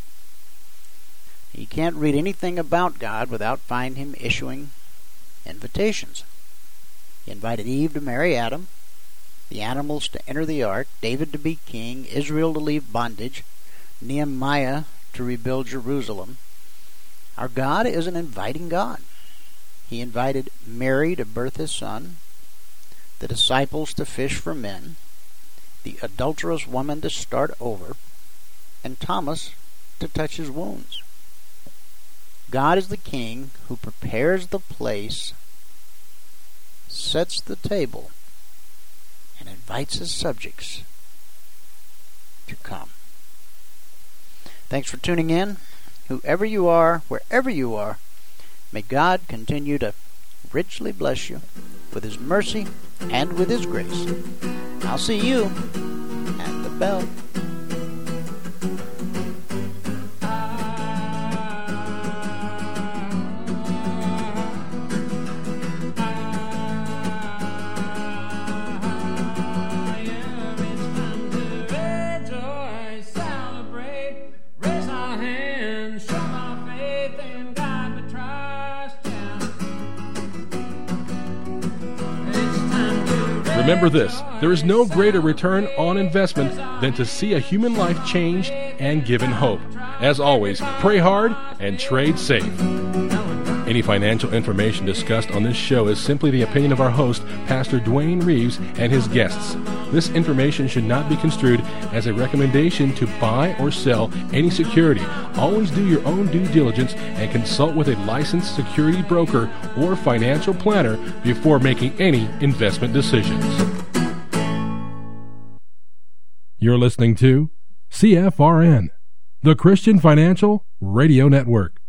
You can't read anything about God without finding him issuing invitations. He invited Eve to marry Adam, the animals to enter the ark, David to be king, Israel to leave bondage, Nehemiah to rebuild Jerusalem. Our God is an inviting God. He invited Mary to birth his son, the disciples to fish for men, the adulterous woman to start over, and Thomas to touch his wounds. God is the king who prepares the place, sets the table, and invites his subjects to come. Thanks for tuning in. Whoever you are, wherever you are, may God continue to richly bless you with his mercy and with his grace. I'll see you at the bell. Remember this, there is no greater return on investment than to see a human life changed and given hope. As always, pray hard and trade safe. Any financial information discussed on this show is simply the opinion of our host, Pastor Dwayne Reeves, and his guests. This information should not be construed as a recommendation to buy or sell any security. Always do your own due diligence and consult with a licensed security broker or financial planner before making any investment decisions. You're listening to C F R N, the Christian Financial Radio Network.